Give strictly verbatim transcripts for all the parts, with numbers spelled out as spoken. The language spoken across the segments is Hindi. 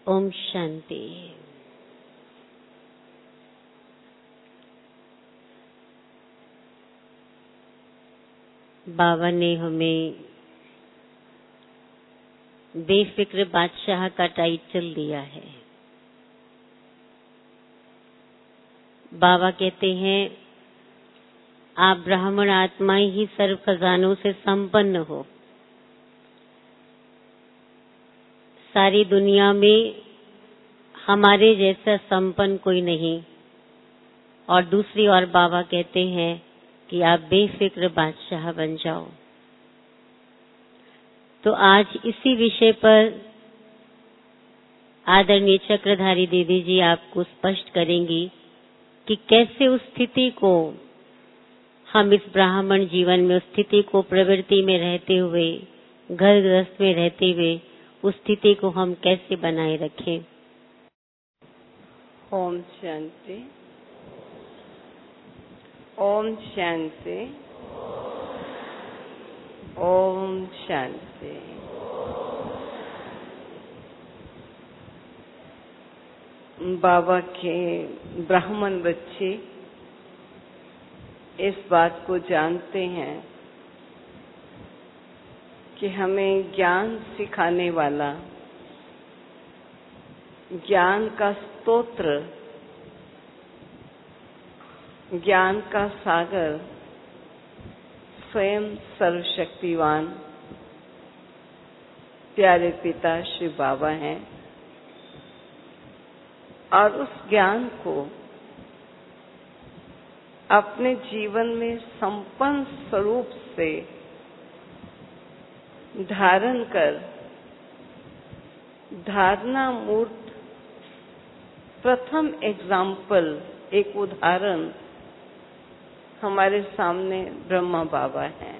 ओम शांति। बाबा ने हमें बेफिक्र बादशाह का टाइटल दिया है। बाबा कहते हैं आप ब्राह्मण आत्माएं ही सर्व खजानों से संपन्न हो। सारी दुनिया में हमारे जैसा संपन्न कोई नहीं। और दूसरी ओर बाबा कहते हैं कि आप बेफिक्र बादशाह बन जाओ। तो आज इसी विषय पर आदरणीय चक्रधारी दीदी जी आपको स्पष्ट करेंगी कि कैसे उस स्थिति को हम इस ब्राह्मण जीवन में, उस स्थिति को प्रवृत्ति में रहते हुए, घर गृहस्थ में रहते हुए उस स्थिति को हम कैसे बनाए रखें। ओम शांति। ओम शांति। ओम शांति। बाबा के ब्राह्मण बच्चे इस बात को जानते हैं कि हमें ज्ञान सिखाने वाला, ज्ञान का स्तोत्र, ज्ञान का सागर स्वयं सर्वशक्तिवान प्यारे पिता श्री बाबा हैं। और उस ज्ञान को अपने जीवन में संपन्न स्वरूप से धारण कर धारणा मूर्त प्रथम एग्जाम्पल, एक उदाहरण हमारे सामने ब्रह्मा बाबा हैं।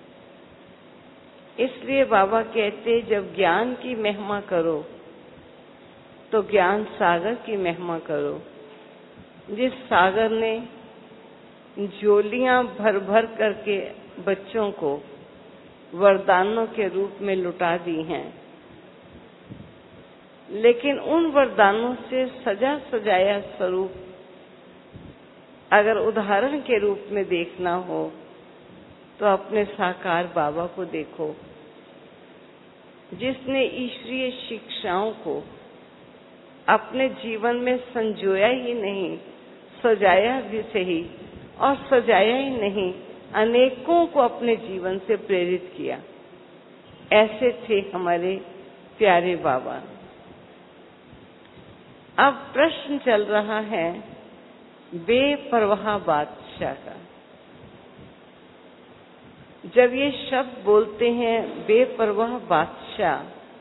इसलिए बाबा कहते जब ज्ञान की महिमा करो तो ज्ञान सागर की महिमा करो, जिस सागर ने झोलियां भर भर करके बच्चों को वरदानों के रूप में लुटा दी हैं। लेकिन उन वरदानों से सजा सजाया स्वरूप अगर उदाहरण के रूप में देखना हो तो अपने साकार बाबा को देखो, जिसने ईश्वरीय शिक्षाओं को अपने जीवन में संजोया ही नहीं, सजाया भी सही, और सजाया ही नहीं, अनेकों को अपने जीवन से प्रेरित किया। ऐसे थे हमारे प्यारे बाबा। अब प्रश्न चल रहा है बेपरवाह बादशाह का। जब ये शब्द बोलते हैं बेपरवाह बादशाह,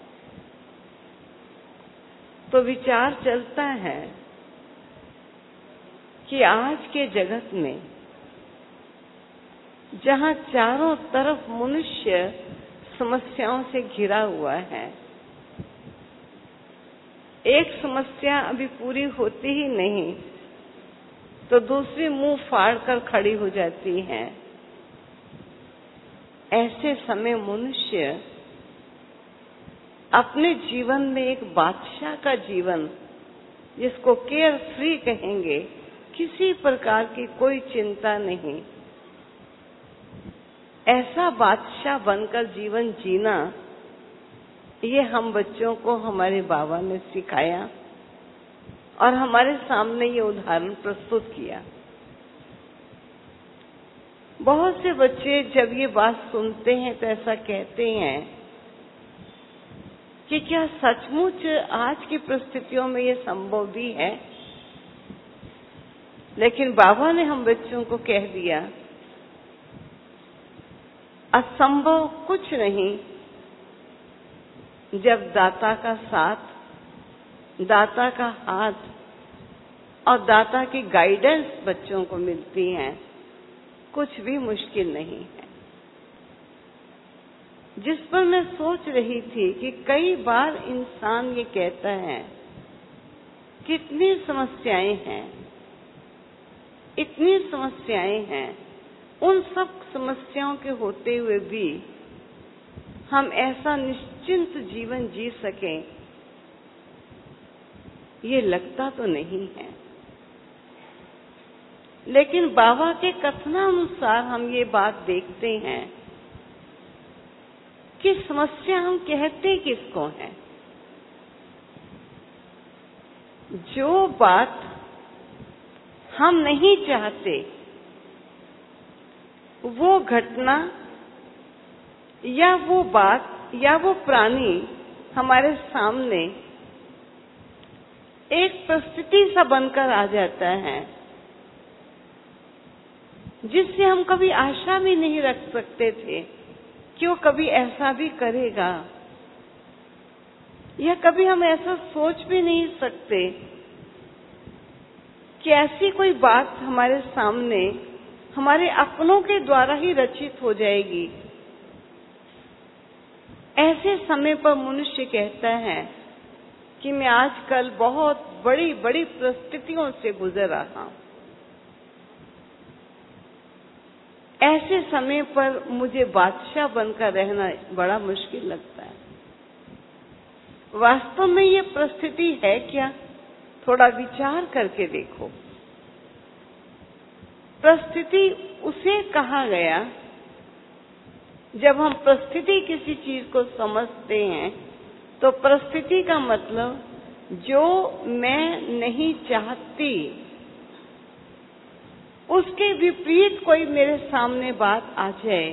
तो विचार चलता है कि आज के जगत में जहां चारों तरफ मनुष्य समस्याओं से घिरा हुआ है, एक समस्या अभी पूरी होती ही नहीं तो दूसरी मुंह फाड़ कर खड़ी हो जाती है। ऐसे समय मनुष्य अपने जीवन में एक बादशाह का जीवन, जिसको केयर फ्री कहेंगे, किसी प्रकार की कोई चिंता नहीं, ऐसा बादशाह बनकर जीवन जीना, ये हम बच्चों को हमारे बाबा ने सिखाया और हमारे सामने ये उदाहरण प्रस्तुत किया। बहुत से बच्चे जब ये बात सुनते हैं तो ऐसा कहते हैं कि क्या सचमुच आज की परिस्थितियों में ये संभव भी है। लेकिन बाबा ने हम बच्चों को कह दिया असंभव कुछ नहीं, जब दाता का साथ, दाता का हाथ और दाता की गाइडेंस बच्चों को मिलती है, कुछ भी मुश्किल नहीं है। जिस पर मैं सोच रही थी कि कई बार इंसान ये कहता है कितनी समस्याएं हैं, इतनी समस्याएं हैं, उन सब समस्याओं के होते हुए भी हम ऐसा निश्चिंत जीवन जी सकें ये लगता तो नहीं है, लेकिन बाबा के कथनानुसार हम ये बात देखते हैं कि समस्या हम कहते किसको हैं। जो बात हम नहीं चाहते वो घटना या वो बात या वो प्राणी हमारे सामने एक परिस्थिति सा बनकर आ जाता है, जिससे हम कभी आशा भी नहीं रख सकते थे कि वो कभी ऐसा भी करेगा, या कभी हम ऐसा सोच भी नहीं सकते कि ऐसी कोई बात हमारे सामने हमारे अपनों के द्वारा ही रचित हो जाएगी। ऐसे समय पर मनुष्य कहता है कि मैं आजकल बहुत बड़ी बड़ी परिस्थितियों से गुजर रहा हूं। ऐसे समय पर मुझे बादशाह बनकर रहना बड़ा मुश्किल लगता है। वास्तव में ये परिस्थिति है क्या? थोड़ा विचार करके देखो। परिस्थिति उसे कहा गया जब हम परिस्थिति किसी चीज को समझते हैं तो परिस्थिति का मतलब जो मैं नहीं चाहती उसके विपरीत कोई मेरे सामने बात आ जाए।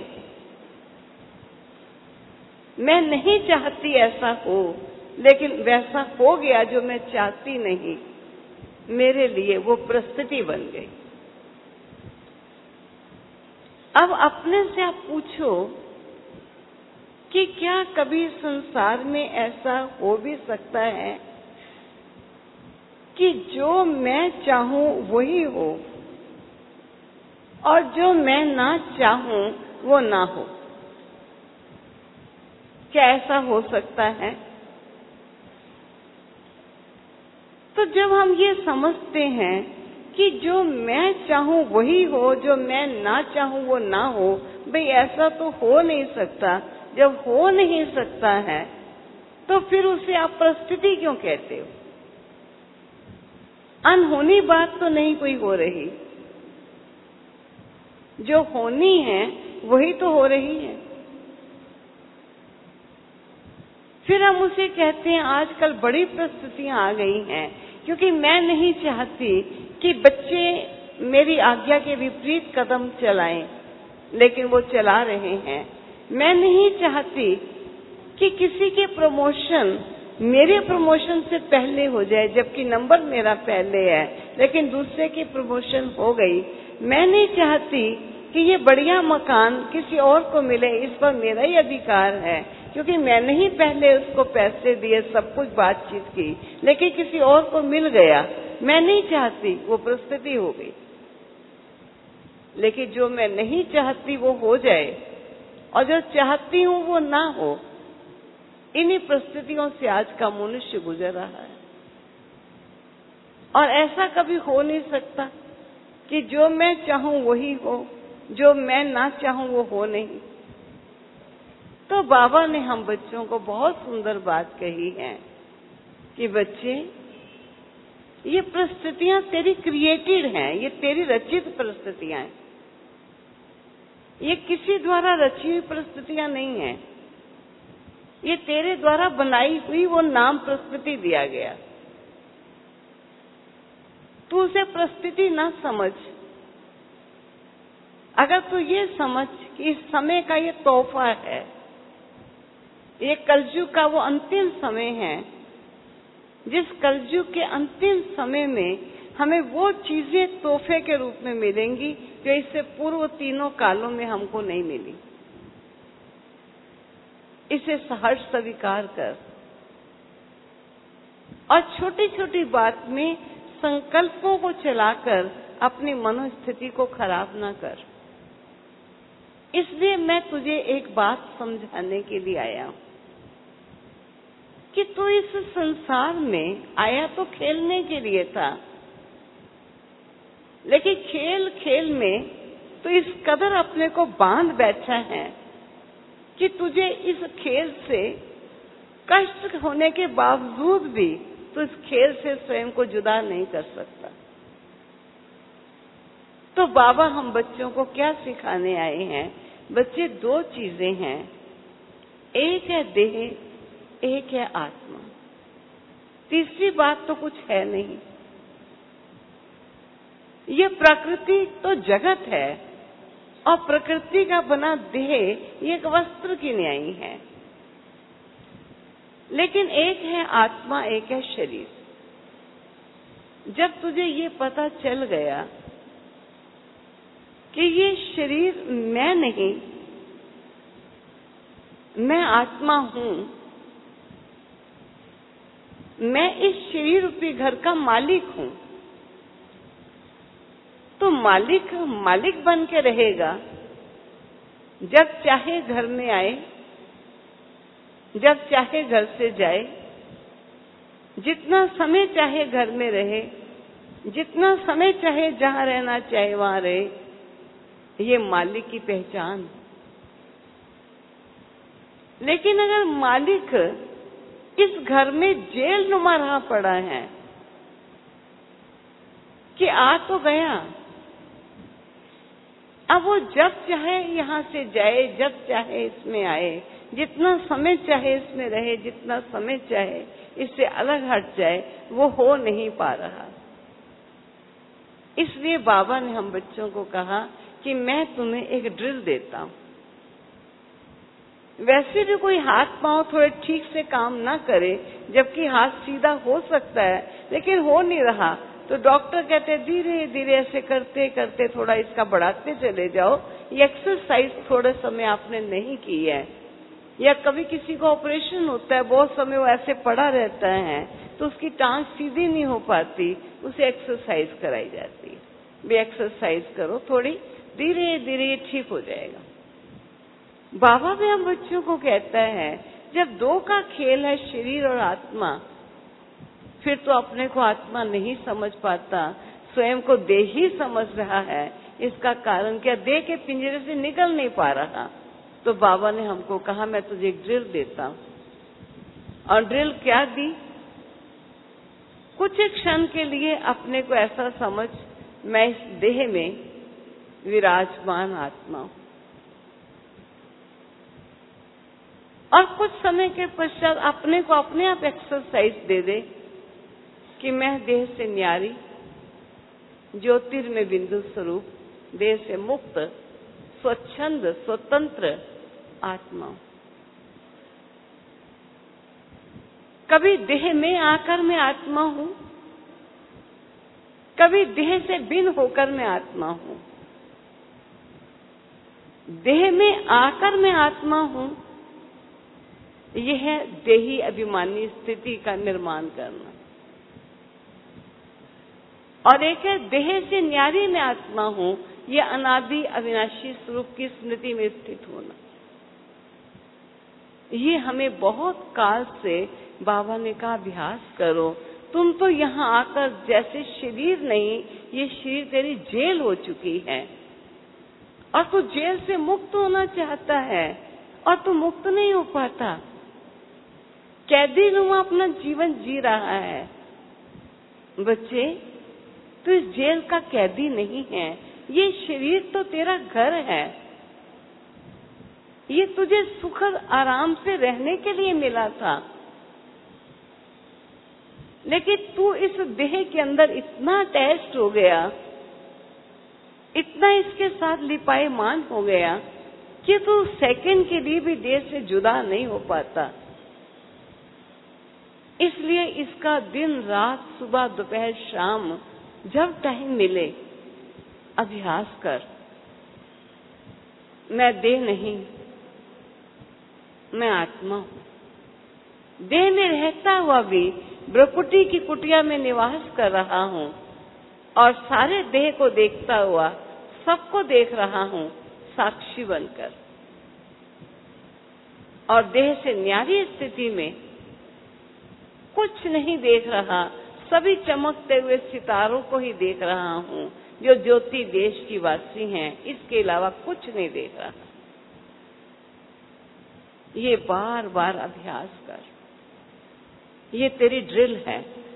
मैं नहीं चाहती ऐसा हो, लेकिन वैसा हो गया जो मैं चाहती नहीं, मेरे लिए वो परिस्थिति बन गई। अब अपने से आप पूछो कि क्या कभी संसार में ऐसा हो भी सकता है कि जो मैं चाहूं वही हो और जो मैं ना चाहूं वो ना हो? क्या ऐसा हो सकता है? तो जब हम ये समझते हैं कि जो मैं चाहूं वही हो, जो मैं ना चाहूं वो ना हो, भाई ऐसा तो हो नहीं सकता। जब हो नहीं सकता है तो फिर उसे आप परिस्थिति क्यों कहते हो? अनहोनी बात तो नहीं कोई हो रही, जो होनी है वही तो हो रही है। फिर हम उसे कहते हैं आजकल बड़ी परिस्थितियां आ गई हैं, क्योंकि मैं नहीं चाहती कि बच्चे मेरी आज्ञा के विपरीत कदम चलाएं, लेकिन वो चला रहे हैं। मैं नहीं चाहती कि किसी के प्रमोशन मेरे प्रमोशन से पहले हो जाए, जबकि नंबर मेरा पहले है, लेकिन दूसरे की प्रमोशन हो गई। मैं नहीं चाहती कि ये बढ़िया मकान किसी और को मिले, इस पर मेरा ही अधिकार है, क्योंकि मैंने ही पहले उसको पैसे दिए, सब कुछ बातचीत की, लेकिन किसी और को मिल गया। मैं नहीं चाहती, वो परिस्थिति हो गई। लेकिन जो मैं नहीं चाहती वो हो जाए और जो चाहती हूं वो ना हो, इन्हीं परिस्थितियों से आज का मनुष्य गुजर रहा है। और ऐसा कभी हो नहीं सकता कि जो मैं चाहूं वही हो, जो मैं ना चाहूं वो हो नहीं। तो बाबा ने हम बच्चों को बहुत सुंदर बात कही है कि बच्चे, ये परिस्थितियां तेरी क्रिएटेड हैं, ये तेरी रचित परिस्थितियां हैं, ये किसी द्वारा रची हुई परिस्थितियां नहीं हैं। ये तेरे द्वारा बनाई हुई वो नाम परिस्थिति दिया गया। तू उसे परिस्थिति ना समझ। अगर तू ये समझ कि इस समय का ये तोहफा है, ये कलयुग का वो अंतिम समय है, जिस कलयुग के अंतिम समय में हमें वो चीजें तोहफे के रूप में मिलेंगी जो इससे पूर्व तीनों कालों में हमको नहीं मिली। इसे सहर्ष स्वीकार कर और छोटी छोटी बात में संकल्पों को चलाकर अपनी मनोस्थिति को खराब ना कर। इसलिए मैं तुझे एक बात समझाने के लिए आया हूं कि तू इस संसार में आया तो खेलने के लिए था, लेकिन खेल खेल में तो इस कदर अपने को बांध बैठा है कि तुझे इस खेल से कष्ट होने के बावजूद भी तो इस खेल से स्वयं को जुदा नहीं कर सकता। तो बाबा हम बच्चों को क्या सिखाने आए हैं? बच्चे, दो चीजें हैं, एक है देह, एक है आत्मा। तीसरी बात तो कुछ है नहीं। ये प्रकृति तो जगत है और प्रकृति का बना देह ये एक वस्त्र की न्यायी है, लेकिन एक है आत्मा, एक है शरीर। जब तुझे ये पता चल गया कि ये शरीर मैं नहीं, मैं आत्मा हूं, मैं इस शरीर रूपी घर का मालिक हूं, तो मालिक मालिक बन के रहेगा। जब चाहे घर में आए, जब चाहे घर से जाए, जितना समय चाहे घर में रहे, जितना समय चाहे जहां रहना चाहे वहां रहे, ये मालिक की पहचान। लेकिन अगर मालिक इस घर में जेल नुमा रहा पड़ा है कि आ तो गया, अब वो जब चाहे यहां से जाए, जब चाहे इसमें आए, जितना समय चाहे इसमें रहे, जितना समय चाहे इससे अलग हट जाए, वो हो नहीं पा रहा। इसलिए बाबा ने हम बच्चों को कहा कि मैं तुम्हें एक ड्रिल देता हूं। वैसे भी कोई हाथ पांव थोड़े ठीक से काम ना करे, जबकि हाथ सीधा हो सकता है लेकिन हो नहीं रहा, तो डॉक्टर कहते हैं धीरे धीरे ऐसे करते करते थोड़ा इसका बढ़ाते चले जाओ। ये एक्सरसाइज थोड़े समय आपने नहीं की है, या कभी किसी को ऑपरेशन होता है, बहुत समय वो ऐसे पड़ा रहता है तो उसकी टांग सीधी नहीं हो पाती, उसे एक्सरसाइज कराई जाती है। भी एक्सरसाइज करो थोड़ी, धीरे धीरे ये ठीक हो जाएगा। बाबा भी हम बच्चों को कहता है, जब दो का खेल है शरीर और आत्मा, फिर तो अपने को आत्मा नहीं समझ पाता, स्वयं को देह ही समझ रहा है। इसका कारण क्या? देह के पिंजरे से निकल नहीं पा रहा। तो बाबा ने हमको कहा मैं तुझे एक ड्रिल देता हूं। और ड्रिल क्या दी? कुछ एक क्षण के लिए अपने को ऐसा समझ मैं इस देह में विराजमान आत्मा हूं, और कुछ समय के पश्चात अपने को अपने आप एक्सरसाइज दे दे कि मैं देह से न्यारी, ज्योतिर्मय बिंदु स्वरूप, देह से मुक्त, स्वच्छंद स्वतंत्र आत्मा हूं। कभी देह में आकर मैं आत्मा हूं, कभी देह से भिन्न होकर मैं आत्मा हूं। देह में आकर मैं आत्मा हूं, यह है देही अभिमानी स्थिति का निर्माण करना। और एक है देह से न्यारी मैं आत्मा हूं, यह अनादि अविनाशी स्वरूप की स्मृति में स्थित होना। ये हमें बहुत काल से बाबा ने कहा अभ्यास करो। तुम तो यहाँ आकर जैसे शरीर नहीं, ये शरीर तेरी जेल हो चुकी है, और तू जेल से मुक्त होना चाहता है और तू मुक्त नहीं हो पाता। कैदी नुमा अपना जीवन जी रहा है। बच्चे, तू इस जेल का कैदी नहीं है, ये शरीर तो तेरा घर है। ये तुझे सुखद आराम से रहने के लिए मिला था, लेकिन तू इस देह के अंदर इतना अटैच्ड हो गया, इतना इसके साथ लिपायमान हो गया कि तू सेकंड के लिए भी देह से जुदा नहीं हो पाता। इसलिए इसका दिन रात, सुबह दोपहर शाम, जब टाइम मिले अभ्यास कर। मैं देह नहीं, मैं आत्मा हूं। देह में रहता हुआ भी ब्रह्मकुटी की कुटिया में निवास कर रहा हूं, और सारे देह को देखता हुआ सबको देख रहा हूं साक्षी बनकर। और देह से न्यारी स्थिति में कुछ नहीं देख रहा, सभी चमकते हुए सितारों को ही देख रहा हूं जो ज्योति देश की वासी हैं, इसके अलावा कुछ नहीं देख रहा। ये बार बार अभ्यास कर, ये तेरी ड्रिल है।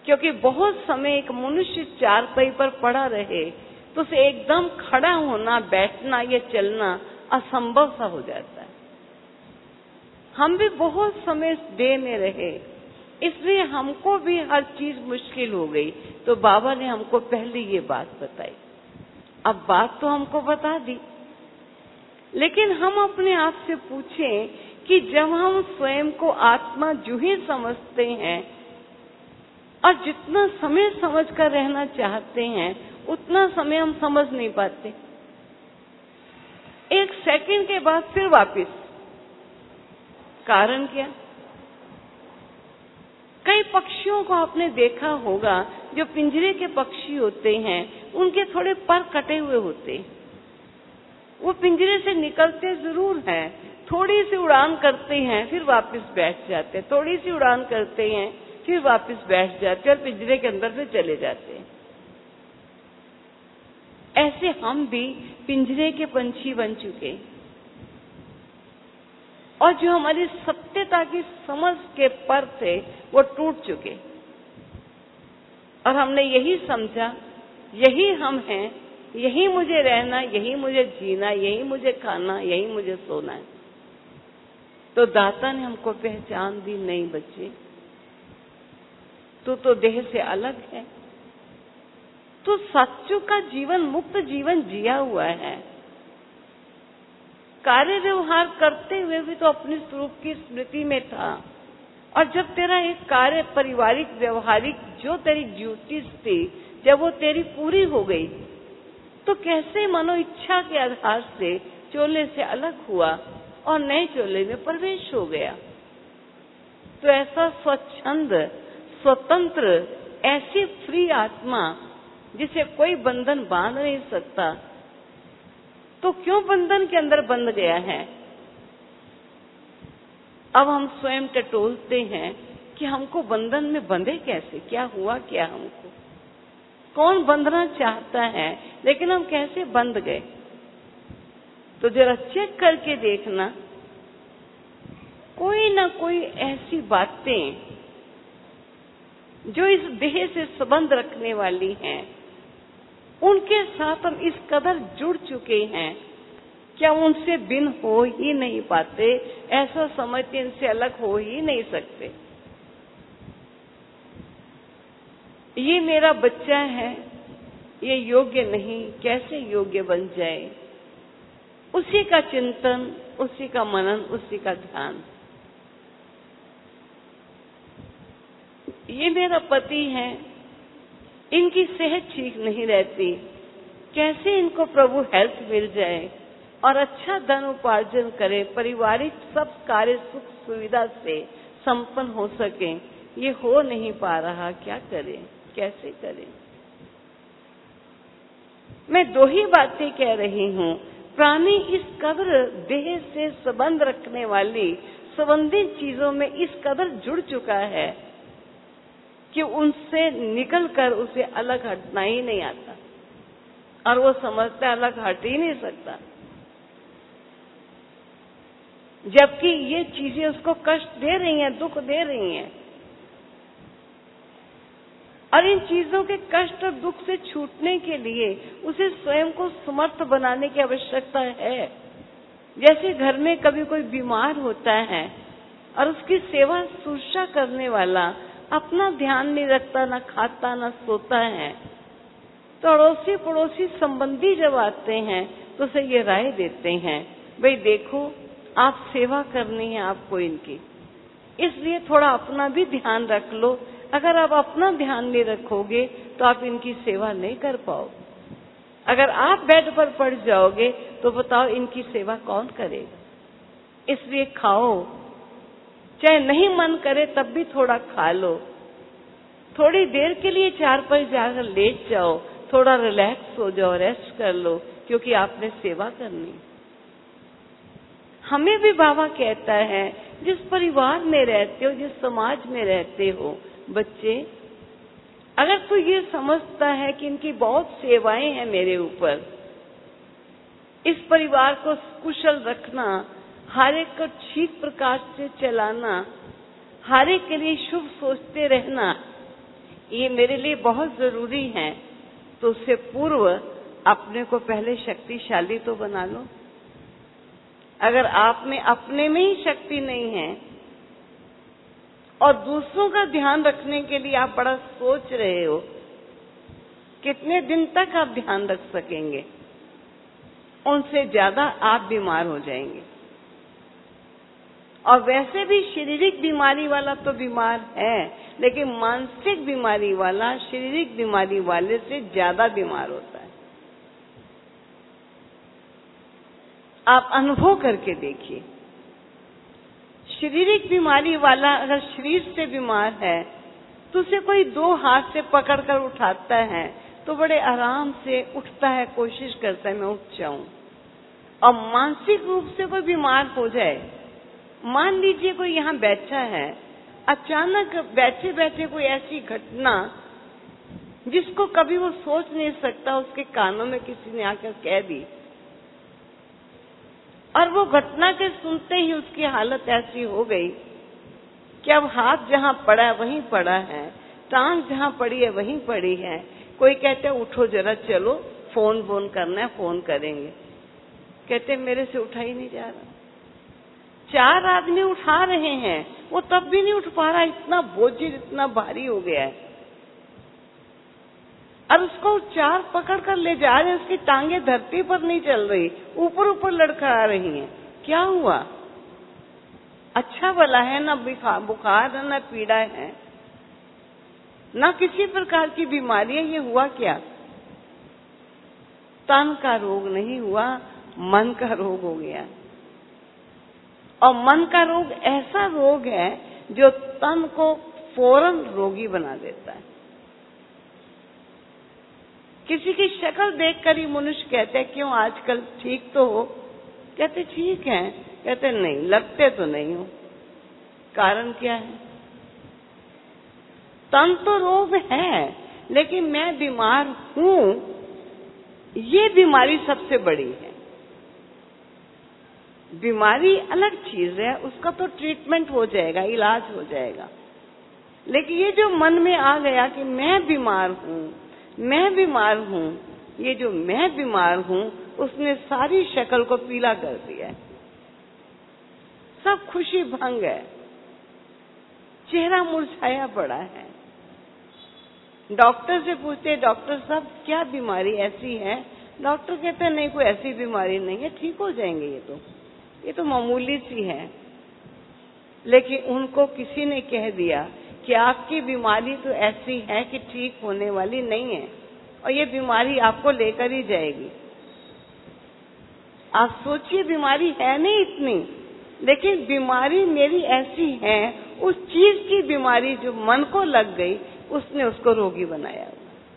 क्योंकि बहुत समय एक मनुष्य चारपाई पर पड़ा रहे तो उसे एकदम खड़ा होना, बैठना या चलना असंभव सा हो जाता है। हम भी बहुत समय देह में रहे, इसलिए हमको भी हर चीज मुश्किल हो गई। तो बाबा ने हमको पहले ये बात बताई। अब बात तो हमको बता दी, लेकिन हम अपने आप से पूछें कि जब हम स्वयं को आत्मा जू ही समझते हैं और जितना समय समझ कर रहना चाहते हैं उतना समय हम समझ नहीं पाते। एक सेकंड के बाद फिर वापस। कारण क्या? कई पक्षियों को आपने देखा होगा, जो पिंजरे के पक्षी होते हैं उनके थोड़े पर कटे हुए होते हैं। वो पिंजरे से निकलते जरूर हैं, थोड़ी सी उड़ान करते हैं, फिर वापस बैठ जाते हैं, थोड़ी सी उड़ान करते हैं, फिर वापस बैठ जाते हैं और पिंजरे के अंदर से चले जाते हैं। ऐसे हम भी पिंजरे के पंछी बन चुके और जो हमारी सत्यता की समझ के पर थे वो टूट चुके और हमने यही समझा यही हम हैं, यही मुझे रहना, यही मुझे जीना, यही मुझे खाना, यही मुझे सोना है। तो दाता ने हमको पहचान दी, नहीं बच्चे, तू तो देह से अलग है, तू सच्चू का जीवन, मुक्त जीवन जिया हुआ है। कार्य व्यवहार करते हुए भी तो अपने स्वरूप की स्मृति में था और जब तेरा एक कार्य पारिवारिक व्यवहारिक जो तेरी ड्यूटीज थी, जब वो तेरी पूरी हो गई तो कैसे मनो इच्छा के आधार से चोले से अलग हुआ और नए चोले में प्रवेश हो गया। तो ऐसा स्वच्छंद, स्वतंत्र, ऐसी फ्री आत्मा जिसे कोई बंधन बांध नहीं सकता, तो क्यों बंधन के अंदर बंध गया है? अब हम स्वयं टटोलते हैं कि हमको बंधन में बंधे कैसे, क्या हुआ क्या हमको, कौन बंधना चाहता है, लेकिन हम कैसे बंध गए। तो जरा चेक करके देखना, कोई ना कोई ऐसी बातें जो इस देह से संबंध रखने वाली हैं, उनके साथ हम इस कदर जुड़ चुके हैं, क्या उनसे बिन हो ही नहीं पाते, ऐसा समझते इनसे अलग हो ही नहीं सकते। ये मेरा बच्चा है, ये योग्य नहीं, कैसे योग्य बन जाए, उसी का चिंतन, उसी का मनन, उसी का ध्यान। ये मेरा पति है, इनकी सेहत ठीक नहीं रहती, कैसे इनको प्रभु हेल्थ मिल जाए और अच्छा धन उपार्जन करे, पारिवारिक सब कार्य सुख सुविधा से संपन्न हो सके, ये हो नहीं पा रहा, क्या करें, कैसे करें। मैं दो ही बातें कह रही हूँ। प्राणी इस कदर देह से संबंध रखने वाली संबंधित चीजों में इस कदर जुड़ चुका है कि उनसे निकलकर उसे अलग हटना ही नहीं आता और वो समझता अलग हट ही नहीं सकता, जबकि ये चीजें उसको कष्ट दे रही हैं, दुख दे रही हैं। और इन चीजों के कष्ट और दुख से छूटने के लिए उसे स्वयं को समर्थ बनाने की आवश्यकता है। जैसे घर में कभी कोई बीमार होता है और उसकी सेवा शुश्रूषा करने वाला अपना ध्यान नहीं रखता, ना खाता ना सोता है, तो अड़ोसी पड़ोसी संबंधी जब आते हैं तो उसे ये राय देते हैं, भाई देखो आप सेवा करनी है आपको इनकी, इसलिए थोड़ा अपना भी ध्यान रख लो। अगर आप अपना ध्यान नहीं रखोगे तो आप इनकी सेवा नहीं कर पाओगे। अगर आप बेड पर पड़ जाओगे तो बताओ इनकी सेवा कौन करेगा। इसलिए खाओ, चाहे नहीं मन करे तब भी थोड़ा खा लो, थोड़ी देर के लिए चार पर जाकर लेट जाओ, थोड़ा रिलैक्स हो जाओ, रेस्ट कर लो, क्योंकि आपने सेवा करनी। हमें भी बाबा कहता है, जिस परिवार में रहते हो, जिस समाज में रहते हो, बच्चे अगर तू ये समझता है कि इनकी बहुत सेवाएं हैं मेरे ऊपर, इस परिवार को कुशल रखना, हर एक को ठीक प्रकार से चलाना, हर एक के लिए शुभ सोचते रहना, ये मेरे लिए बहुत जरूरी है, तो उससे पूर्व अपने को पहले शक्तिशाली तो बना लो। अगर आप में अपने में ही शक्ति नहीं है और दूसरों का ध्यान रखने के लिए आप बड़ा सोच रहे हो, कितने दिन तक आप ध्यान रख सकेंगे? उनसे ज्यादा आप बीमार हो जाएंगे। और वैसे भी शारीरिक बीमारी वाला तो बीमार है, लेकिन मानसिक बीमारी वाला शारीरिक बीमारी वाले से ज्यादा बीमार होता है। आप अनुभव करके देखिए, शारीरिक बीमारी वाला अगर शरीर से बीमार है तो उसे कोई दो हाथ से पकड़कर उठाता है तो बड़े आराम से उठता है, कोशिश करता है मैं उठ जाऊं। और मानसिक रूप से कोई बीमार हो जाए, मान लीजिए कोई यहाँ बैठा है, अचानक बैठे बैठे कोई ऐसी घटना जिसको कभी वो सोच नहीं सकता, उसके कानों में किसी ने आकर कह दी और वो घटना के सुनते ही उसकी हालत ऐसी हो गई कि अब हाथ जहाँ पड़ा है वहीं पड़ा है, टांग जहाँ पड़ी है वहीं पड़ी है। कोई कहते है उठो जरा, चलो फोन फोन करना है, फोन करेंगे। कहते मेरे से उठा ही नहीं जा रहा। चार आदमी उठा रहे हैं, वो तब भी नहीं उठ पा रहा, इतना बोझिल, इतना भारी हो गया है। और उसको चार पकड़ कर ले जा रहे, उसकी टांगे धरती पर नहीं चल रही, ऊपर ऊपर लड़खड़ा रही हैं। क्या हुआ? अच्छा भला है, ना बुखार है, ना पीड़ा है, ना किसी प्रकार की बीमारी है। ये हुआ क्या? तन का रोग नहीं हुआ, मन का रोग हो गया। और मन का रोग ऐसा रोग है जो तन को फौरन रोगी बना देता है। किसी की शक्ल देखकर ही मनुष्य कहते हैं क्यों आजकल ठीक तो हो? कहते ठीक है। कहते नहीं, लगते तो नहीं हो। कारण क्या है? तन तो रोग है, लेकिन मैं बीमार हूं, ये बीमारी सबसे बड़ी है। बीमारी अलग चीज है, उसका तो ट्रीटमेंट हो जाएगा, इलाज हो जाएगा। लेकिन ये जो मन में आ गया कि मैं बीमार हूं, मैं बीमार हूं, ये जो मैं बीमार हूं, उसने सारी शक्ल को पीला कर दिया है। सब खुशी भंग है, चेहरा मुरझाया पड़ा है। डॉक्टर से पूछते, डॉक्टर साहब क्या बीमारी ऐसी है? डॉक्टर कहते हैं नहीं, कोई ऐसी बीमारी नहीं है, ठीक हो जाएंगे, ये तो ये तो मामूली सी है। लेकिन उनको किसी ने कह दिया कि आपकी बीमारी तो ऐसी है कि ठीक होने वाली नहीं है, और ये बीमारी आपको लेकर ही जाएगी। आप सोचिए, बीमारी है नहीं इतनी, लेकिन बीमारी मेरी ऐसी है, उस चीज की बीमारी जो मन को लग गई, उसने उसको रोगी बनाया।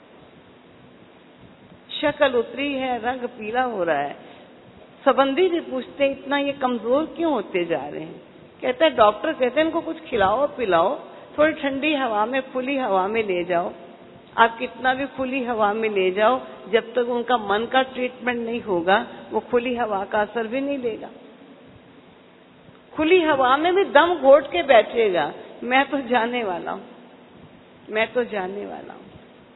शक्ल उतरी है, रंग पीला हो रहा है। संबंधी भी पूछते इतना ये कमजोर क्यों होते जा रहे हैं? कहता है डॉक्टर कहते हैं इनको कुछ खिलाओ पिलाओ, थोड़ी ठंडी हवा में, खुली हवा में ले जाओ। आप कितना भी खुली हवा में ले जाओ, जब तक उनका मन का ट्रीटमेंट नहीं होगा, वो खुली हवा का असर भी नहीं देगा। खुली हवा में भी दम घोट के बैठेगा, मैं तो जाने वाला हूं, मैं तो जाने वाला हूं।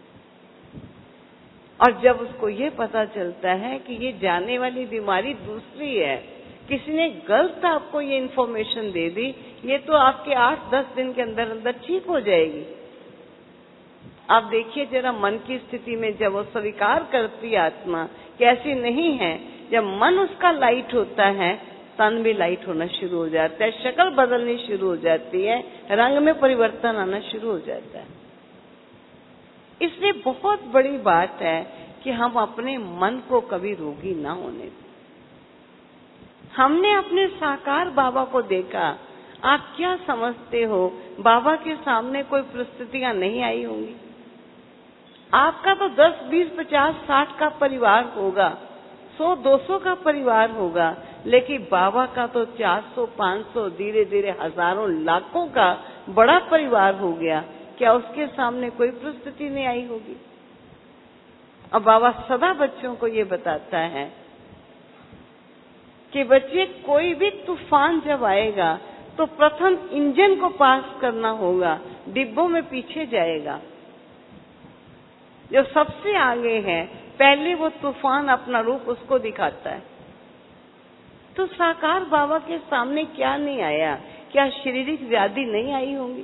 और जब उसको ये पता चलता है कि ये जाने वाली बीमारी दूसरी है, किसी ने गलत आपको ये इन्फॉर्मेशन दे दी, ये तो आपके आठ दस दिन के अंदर अंदर ठीक हो जाएगी। आप देखिए जरा मन की स्थिति में, जब वो स्वीकार करती आत्मा कैसी नहीं है, जब मन उसका लाइट होता है, तन भी लाइट होना शुरू हो जाता है, शक्ल बदलनी शुरू हो जाती है, रंग में परिवर्तन आना शुरू हो जाता है। इसलिए बहुत बड़ी बात है कि हम अपने मन को कभी रोगी ना होने दें। हमने अपने साकार बाबा को देखा, आप क्या समझते हो बाबा के सामने कोई परिस्थितियां नहीं आई होंगी? आपका तो दस बीस पचास साठ का परिवार होगा, सौ दो सौ का परिवार होगा, लेकिन बाबा का तो चार सौ पांच सौ धीरे धीरे हजारों लाखों का बड़ा परिवार हो गया। क्या उसके सामने कोई परिस्थिति नहीं आई होगी? और बाबा सदा बच्चों को ये बताता है कि बच्चे कोई भी तूफान जब आएगा तो प्रथम इंजन को पास करना होगा, डिब्बों में पीछे जाएगा। जो सबसे आगे है, पहले वो तूफान अपना रूप उसको दिखाता है। तो साकार बाबा के सामने क्या नहीं आया? क्या शारीरिक व्याधि नहीं आई होंगी?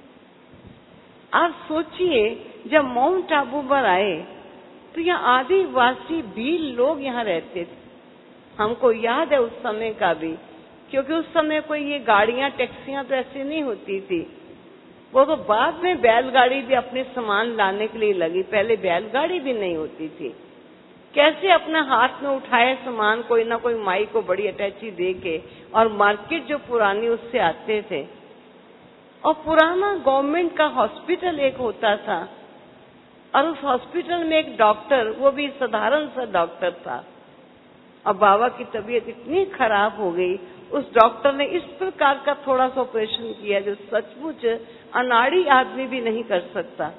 आप सोचिए, जब माउंट आबू पर आए तो यहाँ आदिवासी भील लोग यहाँ रहते थे। हमको याद है उस समय का भी, क्योंकि उस समय कोई ये गाड़ियां टैक्सियां तो ऐसी नहीं होती थी। वो तो बाद में बैलगाड़ी भी अपने सामान लाने के लिए लगी, पहले बैलगाड़ी भी नहीं होती थी। कैसे अपने हाथ में उठाए सामान, कोई ना कोई माई को बड़ी अटैची दे के, और मार्केट जो पुरानी उससे आते थे। और पुराना गवर्नमेंट का हॉस्पिटल एक होता था, और उस हॉस्पिटल में एक डॉक्टर, वो भी साधारण सा डॉक्टर था। और बाबा की तबीयत इतनी खराब हो गई, उस डॉक्टर ने इस प्रकार का थोड़ा सा ऑपरेशन किया जो सचमुच अनाड़ी आदमी भी नहीं कर सकता।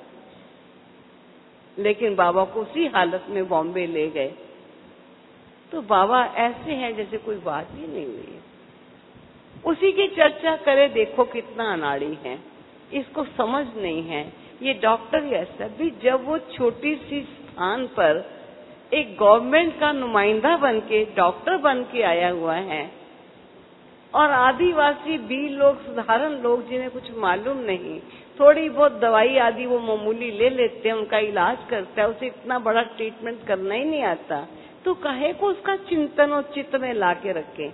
लेकिन बाबा को उसी हालत में बॉम्बे ले गए। तो बाबा ऐसे हैं जैसे कोई बात ही नहीं हुई है। उसी की चर्चा करे, देखो कितना अनाड़ी है, इसको समझ नहीं है। ये डॉक्टर ऐसा भी, जब वो छोटी सी स्थान पर एक गवर्नमेंट का नुमाइंदा बन के, डॉक्टर बन के आया हुआ है, और आदिवासी भी लोग, साधारण लोग जिन्हें कुछ मालूम नहीं, थोड़ी बहुत दवाई आदि वो मामूली ले लेते हैं, उनका इलाज करता है, उसे इतना बड़ा ट्रीटमेंट करना ही नहीं आता, तो कहे को उसका चिंतन और चित्त में ला के रखे।